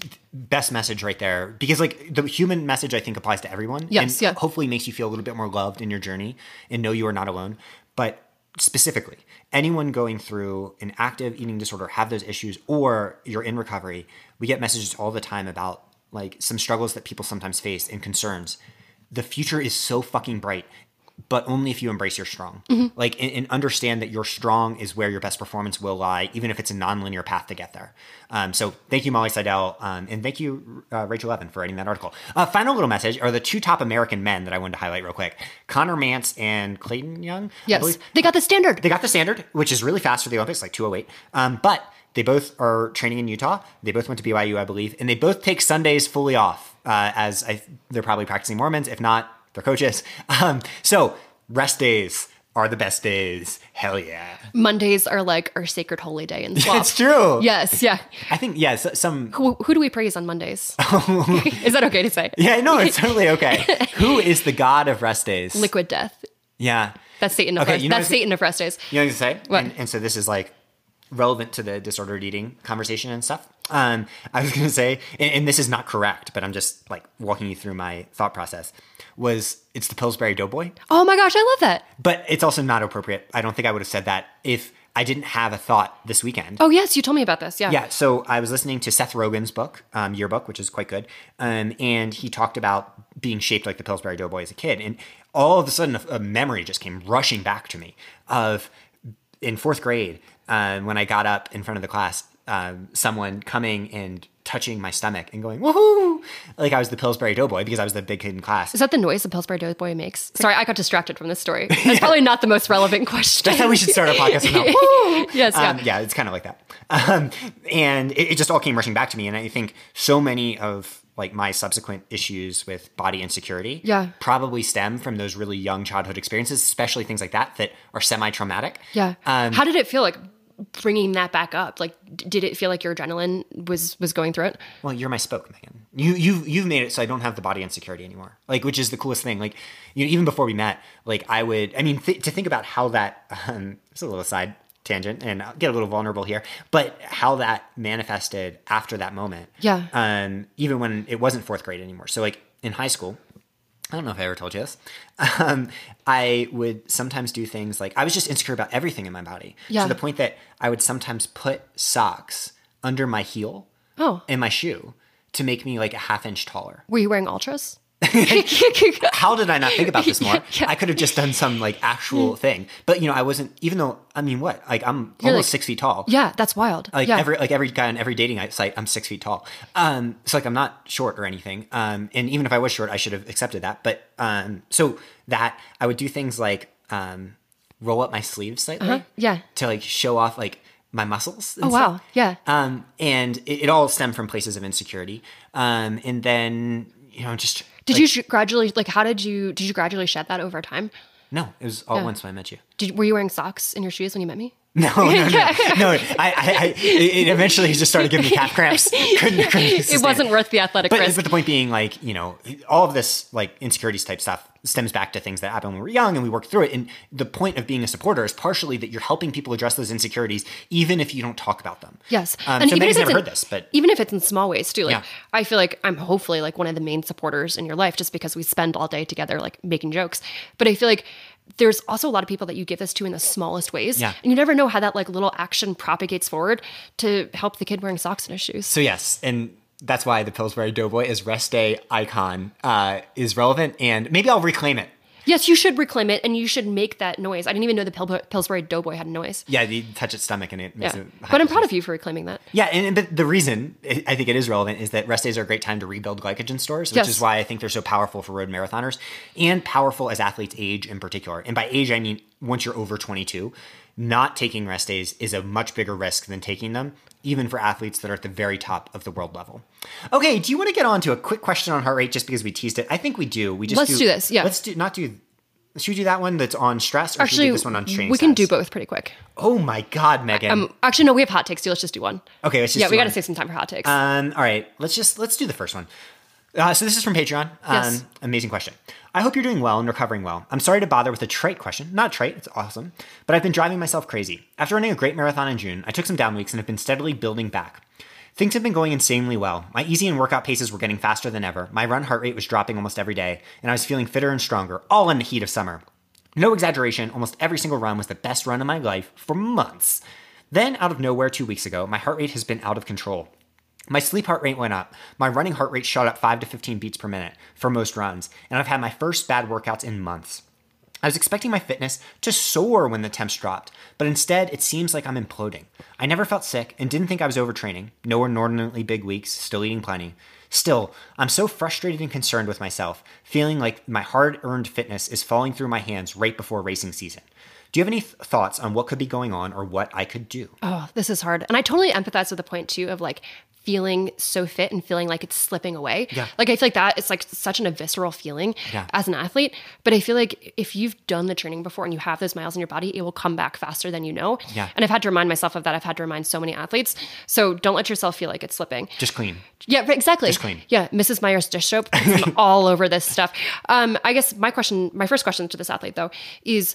Best message right there, because like the human message I think applies to everyone. Yes. And hopefully makes you feel a little bit more loved in your journey and know you are not alone. But specifically, anyone going through an active eating disorder, have those issues, or you're in recovery, we get messages all the time about like some struggles that people sometimes face and concerns. The future is so fucking bright, but only if you embrace your strong. Mm-hmm. Like, and understand that your strong is where your best performance will lie, even if it's a nonlinear path to get there. So thank you, Molly Seidel. And thank you, Rachel Evan, for writing that article. Final little message are the two top American men that I wanted to highlight real quick. Connor Mance and Clayton Young. Yes. They got the standard. They got the standard, which is really fast for the Olympics, like 2:08. But they both are training in Utah. They both went to BYU, I believe. And they both take Sundays fully off, they're probably practicing Mormons. If not, they're coaches. So rest days are the best days. Hell yeah. Mondays are like our sacred holy day in SWAP. It's true. Yes, yeah. I think, some... Who do we praise on Mondays? Is that okay to say? Yeah, no, it's totally okay. Who is the god of rest days? Liquid Death. Yeah. That's Satan of rest. That's Satan of rest days. You know what I say? What? And so this is like relevant to the disordered eating conversation and stuff. I was going to say, and this is not correct, but I'm just like walking you through my thought process, it's the Pillsbury Doughboy. Oh my gosh, I love that. But it's also not appropriate. I don't think I would have said that if I didn't have a thought this weekend. Oh yes, you told me about this. Yeah. Yeah. So I was listening to Seth Rogen's book, Yearbook, which is quite good. And he talked about being shaped like the Pillsbury Doughboy as a kid. And all of a sudden a memory just came rushing back to me of in fourth grade, when I got up in front of the class, someone coming and touching my stomach and going, woohoo! Like I was the Pillsbury Doughboy because I was the big kid in class. Is that the noise the Pillsbury Doughboy makes? Sorry, I got distracted from this story. That's probably not the most relevant question. That's how we should start our podcast with now. Woo! Yes, yeah, it's kind of like that. And it just all came rushing back to me. And I think so many of like my subsequent issues with body insecurity probably stem from those really young childhood experiences, especially things like that are semi-traumatic. Yeah. How did it feel like bringing that back up? Like, did it feel like your adrenaline was going through it? Well, you're my spoke, Megan. You've made it so I don't have the body insecurity anymore. Like, which is the coolest thing. Like, even before we met, like to think about how that, it's a little side tangent and I'll get a little vulnerable here, but how that manifested after that moment. Yeah. Even when it wasn't fourth grade anymore. So like in high school, I don't know if I ever told you this. I would sometimes do things like I was just insecure about everything in my body. Yeah. To the point that I would sometimes put socks under my heel in my shoe to make me like a half-inch taller. Were you wearing Ultras? How did I not think about this more? Yeah. I could have just done some like actual thing, but I wasn't. Even though I'm almost like 6 feet tall. Yeah, that's wild. Like every guy on every dating site, I'm 6 feet tall. So like I'm not short or anything. And even if I was short, I should have accepted that. But so that I would do things like roll up my sleeves slightly, to like show off like my muscles. Oh wow, yeah. And it all stemmed from places of insecurity. And then just. Did you gradually, like, how did you gradually shed that over time? No, it was all at once when I met you. Were you wearing socks in your shoes when you met me? No. It eventually just started giving me calf cramps. It wasn't worth the athletic risk. But the point being, like, all of this, like, insecurities type stuff stems back to things that happened when we were young and we worked through it. And the point of being a supporter is partially that you're helping people address those insecurities, even if you don't talk about them. Yes. And so Megan's never heard this, but even if it's in small ways too, like I feel like I'm hopefully like one of the main supporters in your life just because we spend all day together, like making jokes. But I feel like there's also a lot of people that you give this to in the smallest ways. Yeah. And you never know how that like little action propagates forward to help the kid wearing socks in his shoes. So yes. And that's why the Pillsbury Doughboy as rest day icon is relevant, and maybe I'll reclaim it. Yes, you should reclaim it, and you should make that noise. I didn't even know the Pillsbury Doughboy had a noise. Yeah, you touch its stomach and it makes it. But I'm proud of you for reclaiming that. Yeah, but the reason I think it is relevant is that rest days are a great time to rebuild glycogen stores, which is why I think they're so powerful for road marathoners and powerful as athletes age in particular. And by age, I mean once you're over 22, not taking rest days is a much bigger risk than taking them, even for athletes that are at the very top of the world level. Okay, do you want to get on to a quick question on heart rate just because we teased it? I think we do. Let's do this, yeah. Should we do that one that's on stress, or should we do this one on training we can do both pretty quick. Oh my God, Megan. Actually, no, we have hot takes too. Let's just do one. Okay, let's just do we got to save some time for hot takes. All right, let's do the first one. So this is from Patreon. Yes. Amazing question. I hope you're doing well and recovering well. I'm sorry to bother with a trite question. Not trite, it's awesome. But I've been driving myself crazy. After running a great marathon in June, I took some down weeks and have been steadily building back. Things have been going insanely well. My easy and workout paces were getting faster than ever. My run heart rate was dropping almost every day, and I was feeling fitter and stronger, all in the heat of summer. No exaggeration, almost every single run was the best run of my life for months. Then, out of nowhere 2 weeks ago, my heart rate has been out of control. My sleep heart rate went up. My running heart rate shot up 5 to 15 beats per minute for most runs, and I've had my first bad workouts in months. I was expecting my fitness to soar when the temps dropped, but instead it seems like I'm imploding. I never felt sick and didn't think I was overtraining. No inordinately big weeks, still eating plenty. Still, I'm so frustrated and concerned with myself, feeling like my hard-earned fitness is falling through my hands right before racing season. Do you have any thoughts on what could be going on or what I could do? Oh, this is hard. And I totally empathize with the point too of like feeling so fit and feeling like it's slipping away. Yeah. Like I feel like that it's like such a visceral feeling as an athlete. But I feel like if you've done the training before and you have those miles in your body, it will come back faster than you know. Yeah. And I've had to remind myself of that. I've had to remind so many athletes. So don't let yourself feel like it's slipping. Just clean. Yeah, exactly. Just clean. Yeah, Mrs. Meyer's dish soap all over this stuff. I guess my first question to this athlete though is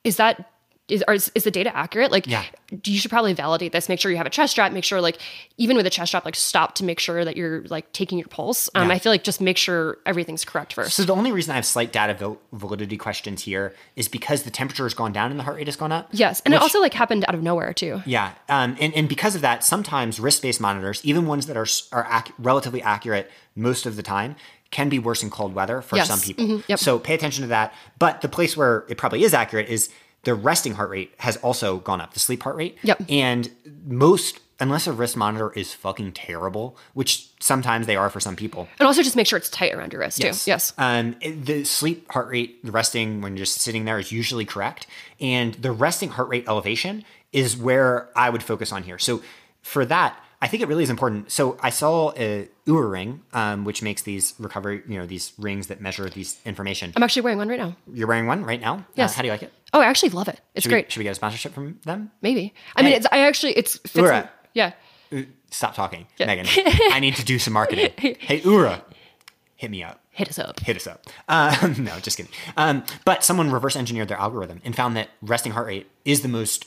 the data accurate? Like, you should probably validate this. Make sure you have a chest strap. Make sure, like, even with a chest strap, like, stop to make sure that you're like taking your pulse. I feel like just make sure everything's correct first. So the only reason I have slight data validity questions here is because the temperature has gone down and the heart rate has gone up. Yes, and it also like happened out of nowhere too. Yeah, and because of that, sometimes wrist-based monitors, even ones that are relatively accurate most of the time, can be worse in cold weather for some people. Mm-hmm. Yep. So pay attention to that. But the place where it probably is accurate is the resting heart rate has also gone up, the sleep heart rate. Yep. And unless a wrist monitor is fucking terrible, which sometimes they are for some people. And also just make sure it's tight around your wrist too. Yes. The sleep heart rate, the resting when you're just sitting there is usually correct. And the resting heart rate elevation is where I would focus on here. So for that, I think it really is important. So I saw a Oura ring, which makes these recovery, these rings that measure these information. I'm actually wearing one right now. You're wearing one right now? Yes. How do you like it? Oh, I actually love it. It's great. Should we get a sponsorship from them? Maybe. I mean, it's fits Oura. Yeah. Stop talking, Megan. I need to do some marketing. Hey, Oura, hit me up. Hit us up. No, just kidding. But someone reverse engineered their algorithm and found that resting heart rate is the most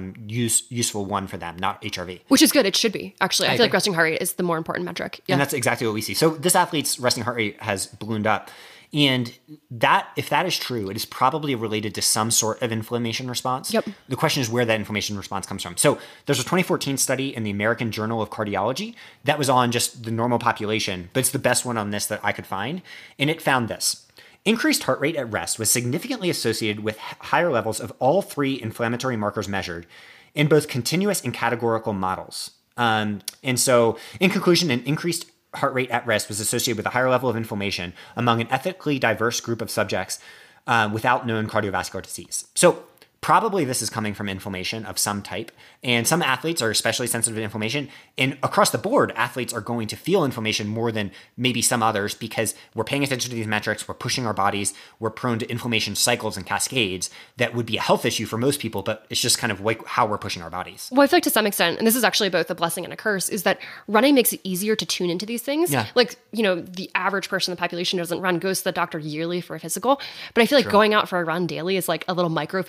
useful one for them, not HRV. Which is good. It should be, actually. I feel like resting heart rate is the more important metric. Yeah. And that's exactly what we see. So this athlete's resting heart rate has ballooned up. And if that is true, it is probably related to some sort of inflammation response. Yep. The question is where that inflammation response comes from. So there's a 2014 study in the American Journal of Cardiology that was on just the normal population, but it's the best one on this that I could find. And it found this. Increased heart rate at rest was significantly associated with higher levels of all three inflammatory markers measured in both continuous and categorical models. And so in conclusion, an increased heart rate at rest was associated with a higher level of inflammation among an ethically diverse group of subjects without known cardiovascular disease. So probably this is coming from inflammation of some type. And some athletes are especially sensitive to inflammation. And across the board, athletes are going to feel inflammation more than maybe some others because we're paying attention to these metrics, we're pushing our bodies, we're prone to inflammation cycles and cascades that would be a health issue for most people, but it's just kind of like how we're pushing our bodies. Well, I feel like to some extent, and this is actually both a blessing and a curse, is that running makes it easier to tune into these things. Yeah. Like, the average person in the population doesn't run, goes to the doctor yearly for a physical. But I feel like going out for a run daily is like a little micro physical.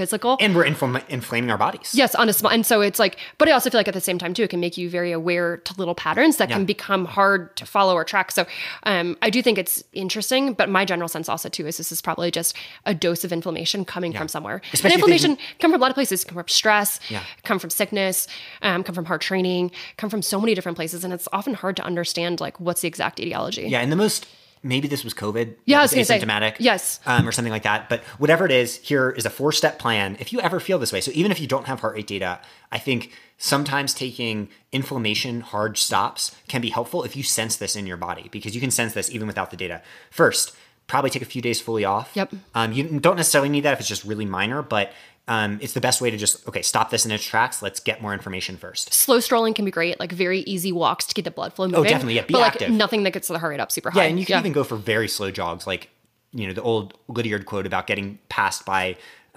and we're inflaming our bodies. Yes, on a small, and so it's like, but I also feel like at the same time too, it can make you very aware to little patterns that can become hard to follow or track. So I do think it's interesting, but my general sense also too is this is probably just a dose of inflammation coming from somewhere. Especially and inflammation come from a lot of places. Come from stress, come from sickness, come from hard training, come from so many different places, and it's often hard to understand like what's the exact etiology. Yeah, and the most. Maybe this was COVID. Yeah, I was asymptomatic. Yes. Or something like that. But whatever it is, here is a 4-step plan. If you ever feel this way, so even if you don't have heart rate data, I think sometimes taking inflammation hard stops can be helpful if you sense this in your body, because you can sense this even without the data. First, probably take a few days fully off. Yep. You don't necessarily need that if it's just really minor, but it's the best way to just, stop this in its tracks. Let's get more information first. Slow strolling can be great, like very easy walks to keep the blood flow moving. Oh, definitely. Yeah, be active. Like nothing that gets the heart rate up super high. Yeah, and you can even go for very slow jogs, like, the old Lydiard quote about getting passed by,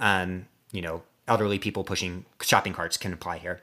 elderly people pushing shopping carts can apply here.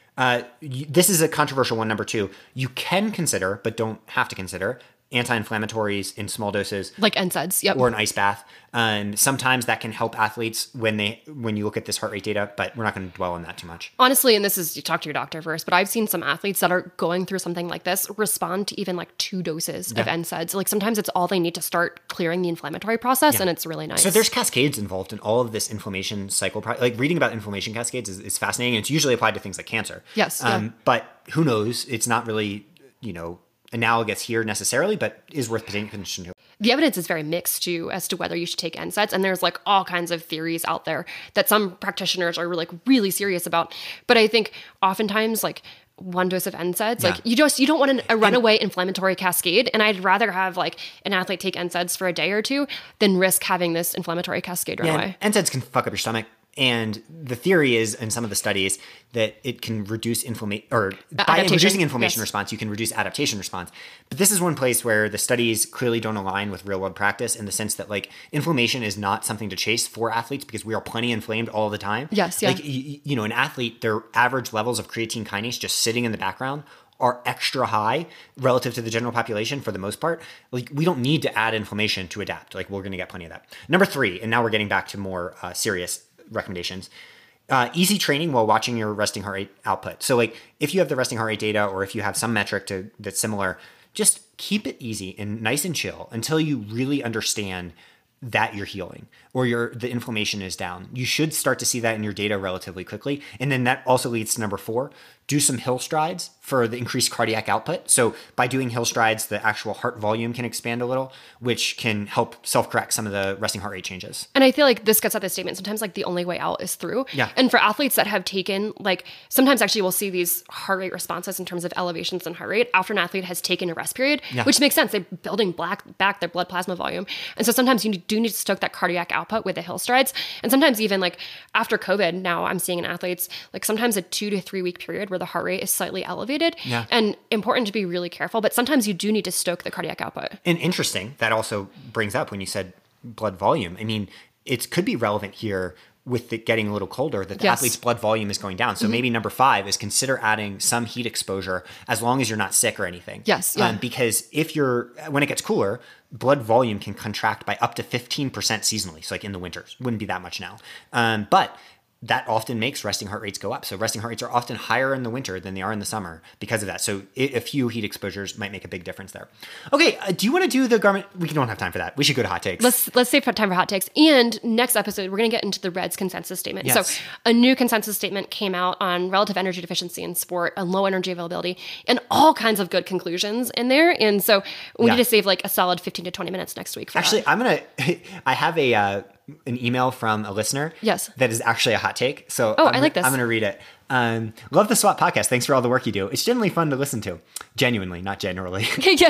This is a controversial one, number 2. You can consider, but don't have to consider, anti-inflammatories in small doses, like NSAIDs, or an ice bath. Sometimes that can help athletes when you look at this heart rate data, but we're not going to dwell on that too much. Honestly, and this is, you talk to your doctor first, but I've seen some athletes that are going through something like this respond to even like 2 doses of NSAIDs. Like sometimes it's all they need to start clearing the inflammatory process, and it's really nice. So there's cascades involved in all of this inflammation cycle. Like reading about inflammation cascades is fascinating, and it's usually applied to things like cancer. Yes. But who knows? It's not really, analogous here necessarily, but is worth paying attention to. The evidence is very mixed too as to whether you should take NSAIDs, and there's like all kinds of theories out there that some practitioners are like really serious about. But I think oftentimes like 1 dose of NSAIDs, like you don't want a runaway inflammatory cascade, and I'd rather have like an athlete take NSAIDs for a day or 2 than risk having this inflammatory cascade runaway. NSAIDs can fuck up your stomach. And the theory is, in some of the studies, that it can reduce inflammation, or by reducing inflammation response, you can reduce adaptation response. But this is one place where the studies clearly don't align with real world practice, in the sense that like inflammation is not something to chase for athletes, because we are plenty inflamed all the time. Yes, yeah. Like, an athlete, their average levels of creatine kinase just sitting in the background are extra high relative to the general population for the most part. Like, we don't need to add inflammation to adapt. Like, we're going to get plenty of that. Number 3, and now we're getting back to more serious recommendations. Easy training while watching your resting heart rate output. So like if you have the resting heart rate data, or if you have some metric that's similar, just keep it easy and nice and chill until you really understand that you're healing, or the inflammation is down. You should start to see that in your data relatively quickly. And then that also leads to number 4, do some hill strides for the increased cardiac output. So by doing hill strides, the actual heart volume can expand a little, which can help self-correct some of the resting heart rate changes. And I feel like this gets at the statement, sometimes like the only way out is through. Yeah. And for athletes that have taken, like sometimes actually we'll see these heart rate responses in terms of elevations in heart rate after an athlete has taken a rest period, which makes sense. They're building back their blood plasma volume. And so sometimes you do need to stoke that cardiac output with the hill strides. And sometimes even like after COVID, now I'm seeing in athletes, like sometimes a 2 to 3 week period where the heart rate is slightly elevated, and important to be really careful, but sometimes you do need to stoke the cardiac output. And interesting, that also brings up when you said blood volume. I mean, it could be relevant here with it getting a little colder, that the athlete's blood volume is going down. So maybe number 5 is consider adding some heat exposure, as long as you're not sick or anything. Yes. Yeah. Because when it gets cooler, blood volume can contract by up to 15% seasonally. So like in the winters, wouldn't be that much now. But that often makes resting heart rates go up. So resting heart rates are often higher in the winter than they are in the summer because of that. So a few heat exposures might make a big difference there. Okay, do you want to do the Garmin? We don't have time for that. We should go to hot takes. Let's save time for hot takes. And next episode, we're going to get into the Reds consensus statement. Yes. So a new consensus statement came out on relative energy deficiency in sport and low energy availability, and all kinds of good conclusions in there. And so we need to save like a solid 15 to 20 minutes next week for Actually, that. I have an email from a listener. Yes. That is actually a hot take. So I like this. I'm going to read it. Love the SWAT podcast. Thanks for all the work you do. It's genuinely fun to listen to. Genuinely, not generally.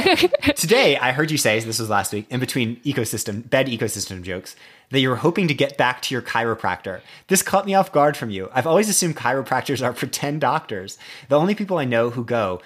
Today, I heard you say, this was last week, in between bed ecosystem jokes, that you were hoping to get back to your chiropractor. This caught me off guard from you. I've always assumed chiropractors are pretend doctors. The only people I know who go,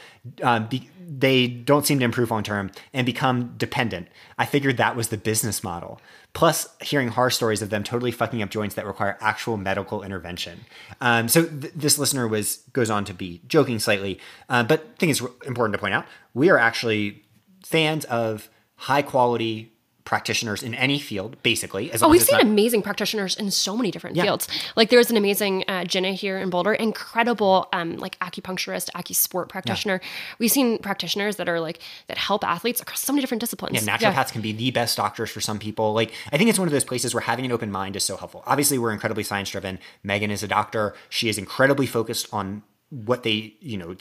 they don't seem to improve long term and become dependent. I figured that was the business model. Plus, hearing horror stories of them totally fucking up joints that require actual medical intervention. So this listener goes on to be joking slightly, but I think it's important to point out, we are actually fans of high quality practitioners in any field, basically. We've seen amazing practitioners in so many different fields. Like there's an amazing Jenna here in Boulder, incredible like acupuncturist, acusport practitioner. We've seen practitioners that are like that help athletes across so many different disciplines. Yeah, naturopaths can be the best doctors for some people. Like I think it's one of those places where having an open mind is so helpful. Obviously, we're incredibly science driven. Megan is a doctor. She is incredibly focused on what they,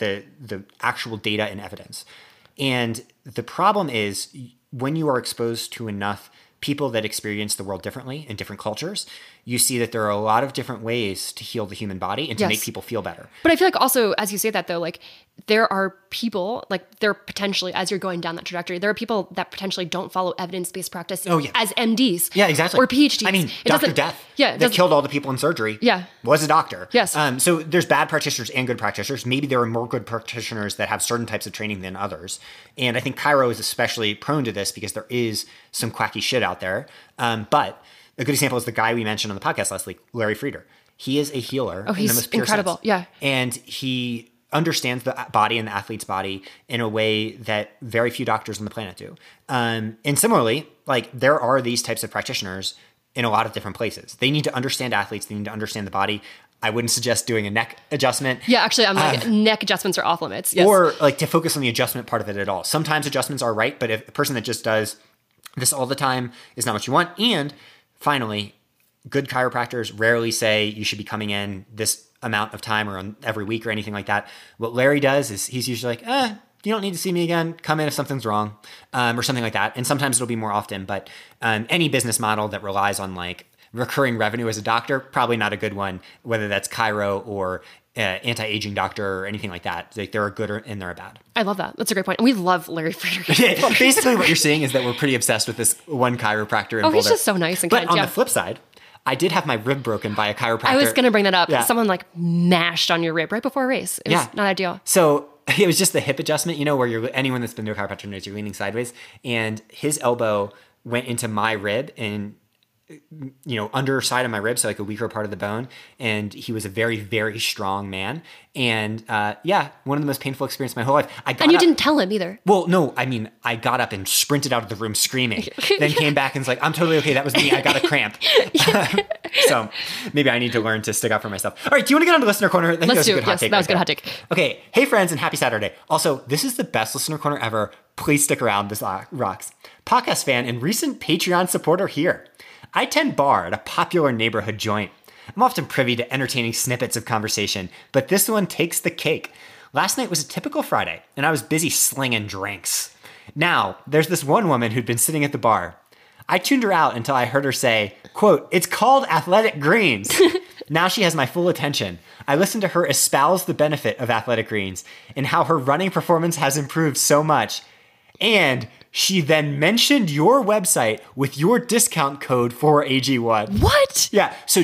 the actual data and evidence. And the problem is when you are exposed to enough people that experience the world differently in different cultures, you see that there are a lot of different ways to heal the human body and to make people feel better. But I feel like also, as you say that though, like there are people, like there potentially, as you're going down that trajectory, there are people that potentially don't follow evidence-based practice as MDs. Yeah, exactly. Or PhDs. I mean, Dr. Death that killed all the people in surgery was a doctor. Yes. So there's bad practitioners and good practitioners. Maybe there are more good practitioners that have certain types of training than others. And I think chiro is especially prone to this because there is some quacky shit out there. But a good example is the guy we mentioned on the podcast last week, Larry Frieder. He is a healer. Oh, he's incredible. Sense. Yeah. And he understands the body and the athlete's body in a way that very few doctors on the planet do. And similarly, like there are these types of practitioners in a lot of different places. They need to understand athletes. They need to understand the body. I wouldn't suggest doing a neck adjustment. Yeah, actually, I'm like, neck adjustments are off limits. Yes. Or like to focus on the adjustment part of it at all. Sometimes adjustments are right, but if a person that just does this all the time is not what you want. And finally, good chiropractors rarely say you should be coming in this amount of time or every week or anything like that. What Larry does is he's usually like, you don't need to see me again. Come in if something's wrong, or something like that. And sometimes it'll be more often, but any business model that relies on like recurring revenue as a doctor, probably not a good one, whether that's chiro or anti-aging doctor or anything like that. Like there are good and there are bad. I love that. That's a great point. And we love Larry Frieder. Basically what you're seeing is that we're pretty obsessed with this one chiropractor in Boulder. He's just so nice and kind. But on the flip side, I did have my rib broken by a chiropractor. I was going to bring that up. Yeah. Someone like mashed on your rib right before a race. It was not ideal. So it was just the hip adjustment, where anyone that's been to a chiropractor knows you're leaning sideways, and his elbow went into my rib and underside of my rib, so like a weaker part of the bone. And he was a very, very strong man. And one of the most painful experiences of my whole life. And you didn't tell him either. Well, no, I mean, I got up and sprinted out of the room screaming, then came back and was like, I'm totally okay. That was me. I got a cramp. So maybe I need to learn to stick up for myself. All right. Do you want to get on to Listener Corner? Let's do it. Yes, that was a good hot take. Okay. Hey, friends, and happy Saturday. Also, this is the best Listener Corner ever. Please stick around. This rocks. Podcast fan and recent Patreon supporter here. I tend bar at a popular neighborhood joint. I'm often privy to entertaining snippets of conversation, but this one takes the cake. Last night was a typical Friday, and I was busy slinging drinks. Now, there's this one woman who'd been sitting at the bar. I tuned her out until I heard her say, quote, "It's called Athletic Greens." Now she has my full attention. I listened to her espouse the benefit of Athletic Greens and how her running performance has improved so much. And she then mentioned your website with your discount code for AG1. What? Yeah. So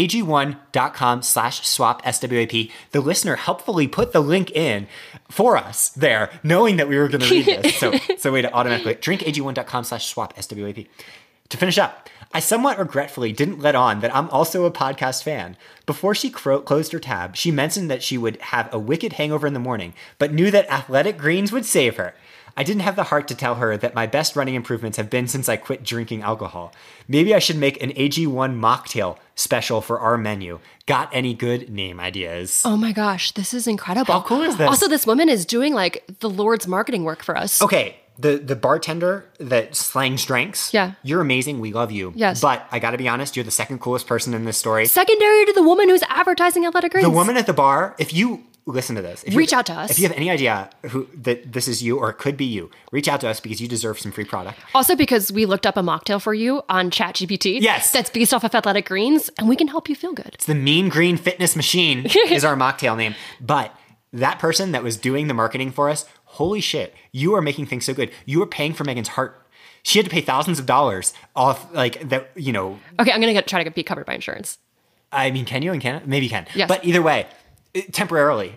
drinkag1.com/swap SWAP. The listener helpfully put the link in for us there, knowing that we were going to read this. So way to automatically drinkag1.com/swap SWAP. To finish up, I somewhat regretfully didn't let on that I'm also a podcast fan. Before she closed her tab, she mentioned that she would have a wicked hangover in the morning, but knew that Athletic Greens would save her. I didn't have the heart to tell her that my best running improvements have been since I quit drinking alcohol. Maybe I should make an AG1 mocktail special for our menu. Got any good name ideas? Oh my gosh, this is incredible. How cool is this? Also, this woman is doing like the Lord's marketing work for us. Okay, the bartender that slangs drinks. Yeah. You're amazing. We love you. Yes. But I got to be honest, you're the second coolest person in this story. Secondary to the woman who's advertising Athletic Greens. The woman at the bar, if you... Listen to this. Reach out to us. If you have any idea that this is you or it could be you, reach out to us because you deserve some free product. Also because we looked up a mocktail for you on ChatGPT. Yes. That's based off of Athletic Greens, and we can help you feel good. It's the Mean Green Fitness Machine is our mocktail name. But that person that was doing the marketing for us, holy shit, you are making things so good. You are paying for Megan's heart. She had to pay thousands of dollars off Okay, I'm going to try to be covered by insurance. I mean, can you in Canada? Maybe you can. Yes. But either way, temporarily,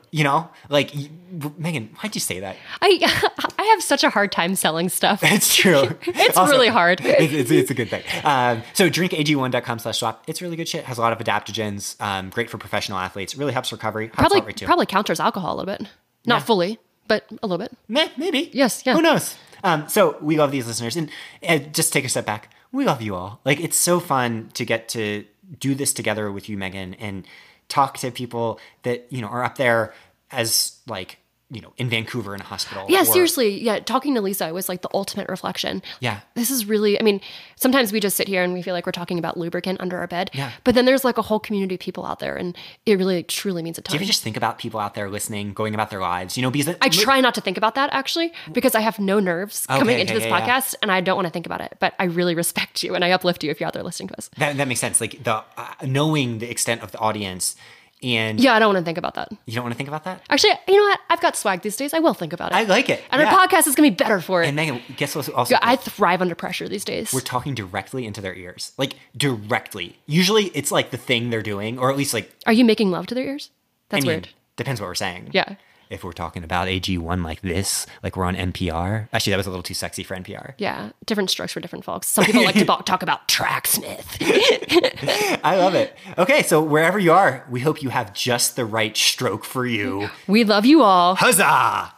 Megan, why'd you say that? I have such a hard time selling stuff. It's true. It's also, really hard. It's a good thing. So drinkag1.com/swap. It's really good shit. Has a lot of adaptogens. Great for professional athletes. Really helps recovery. Probably counters alcohol a little bit. Not fully, but a little bit. Maybe. Yes. Yeah. Who knows? So we love these listeners. And just take a step back. We love you all. Like, it's so fun to get to do this together with you, Megan, and talk to people that, you know, are up there as like, you know, in Vancouver in a hospital. Yeah, seriously. Yeah. Talking to Lisa was like the ultimate reflection. Yeah. This is really, I mean, sometimes we just sit here and we feel like we're talking about lubricant under our bed. Yeah. But then there's like a whole community of people out there, and it really truly means a ton. Do you ever just think about people out there listening, going about their lives? You know, because I try not to think about that actually, because I have no nerves coming into this podcast and I don't want to think about it. But I really respect you and I uplift you if you're out there listening to us. That makes sense. Like the knowing the extent of the audience. And yeah, I don't want to think about that. You don't want to think about that? Actually, you know what? I've got swag these days. I will think about it. I like it. And our podcast is going to be better for it. And Megan, guess what also? I thrive under pressure these days. We're talking directly into their ears. Like, directly. Usually, it's like the thing they're doing, or at least like... Are you making love to their ears? That's weird. Depends what we're saying. Yeah. If we're talking about AG1 like this, like we're on NPR. Actually, that was a little too sexy for NPR. Yeah. Different strokes for different folks. Some people like to talk about Tracksmith. I love it. Okay, so wherever you are, we hope you have just the right stroke for you. We love you all. Huzzah!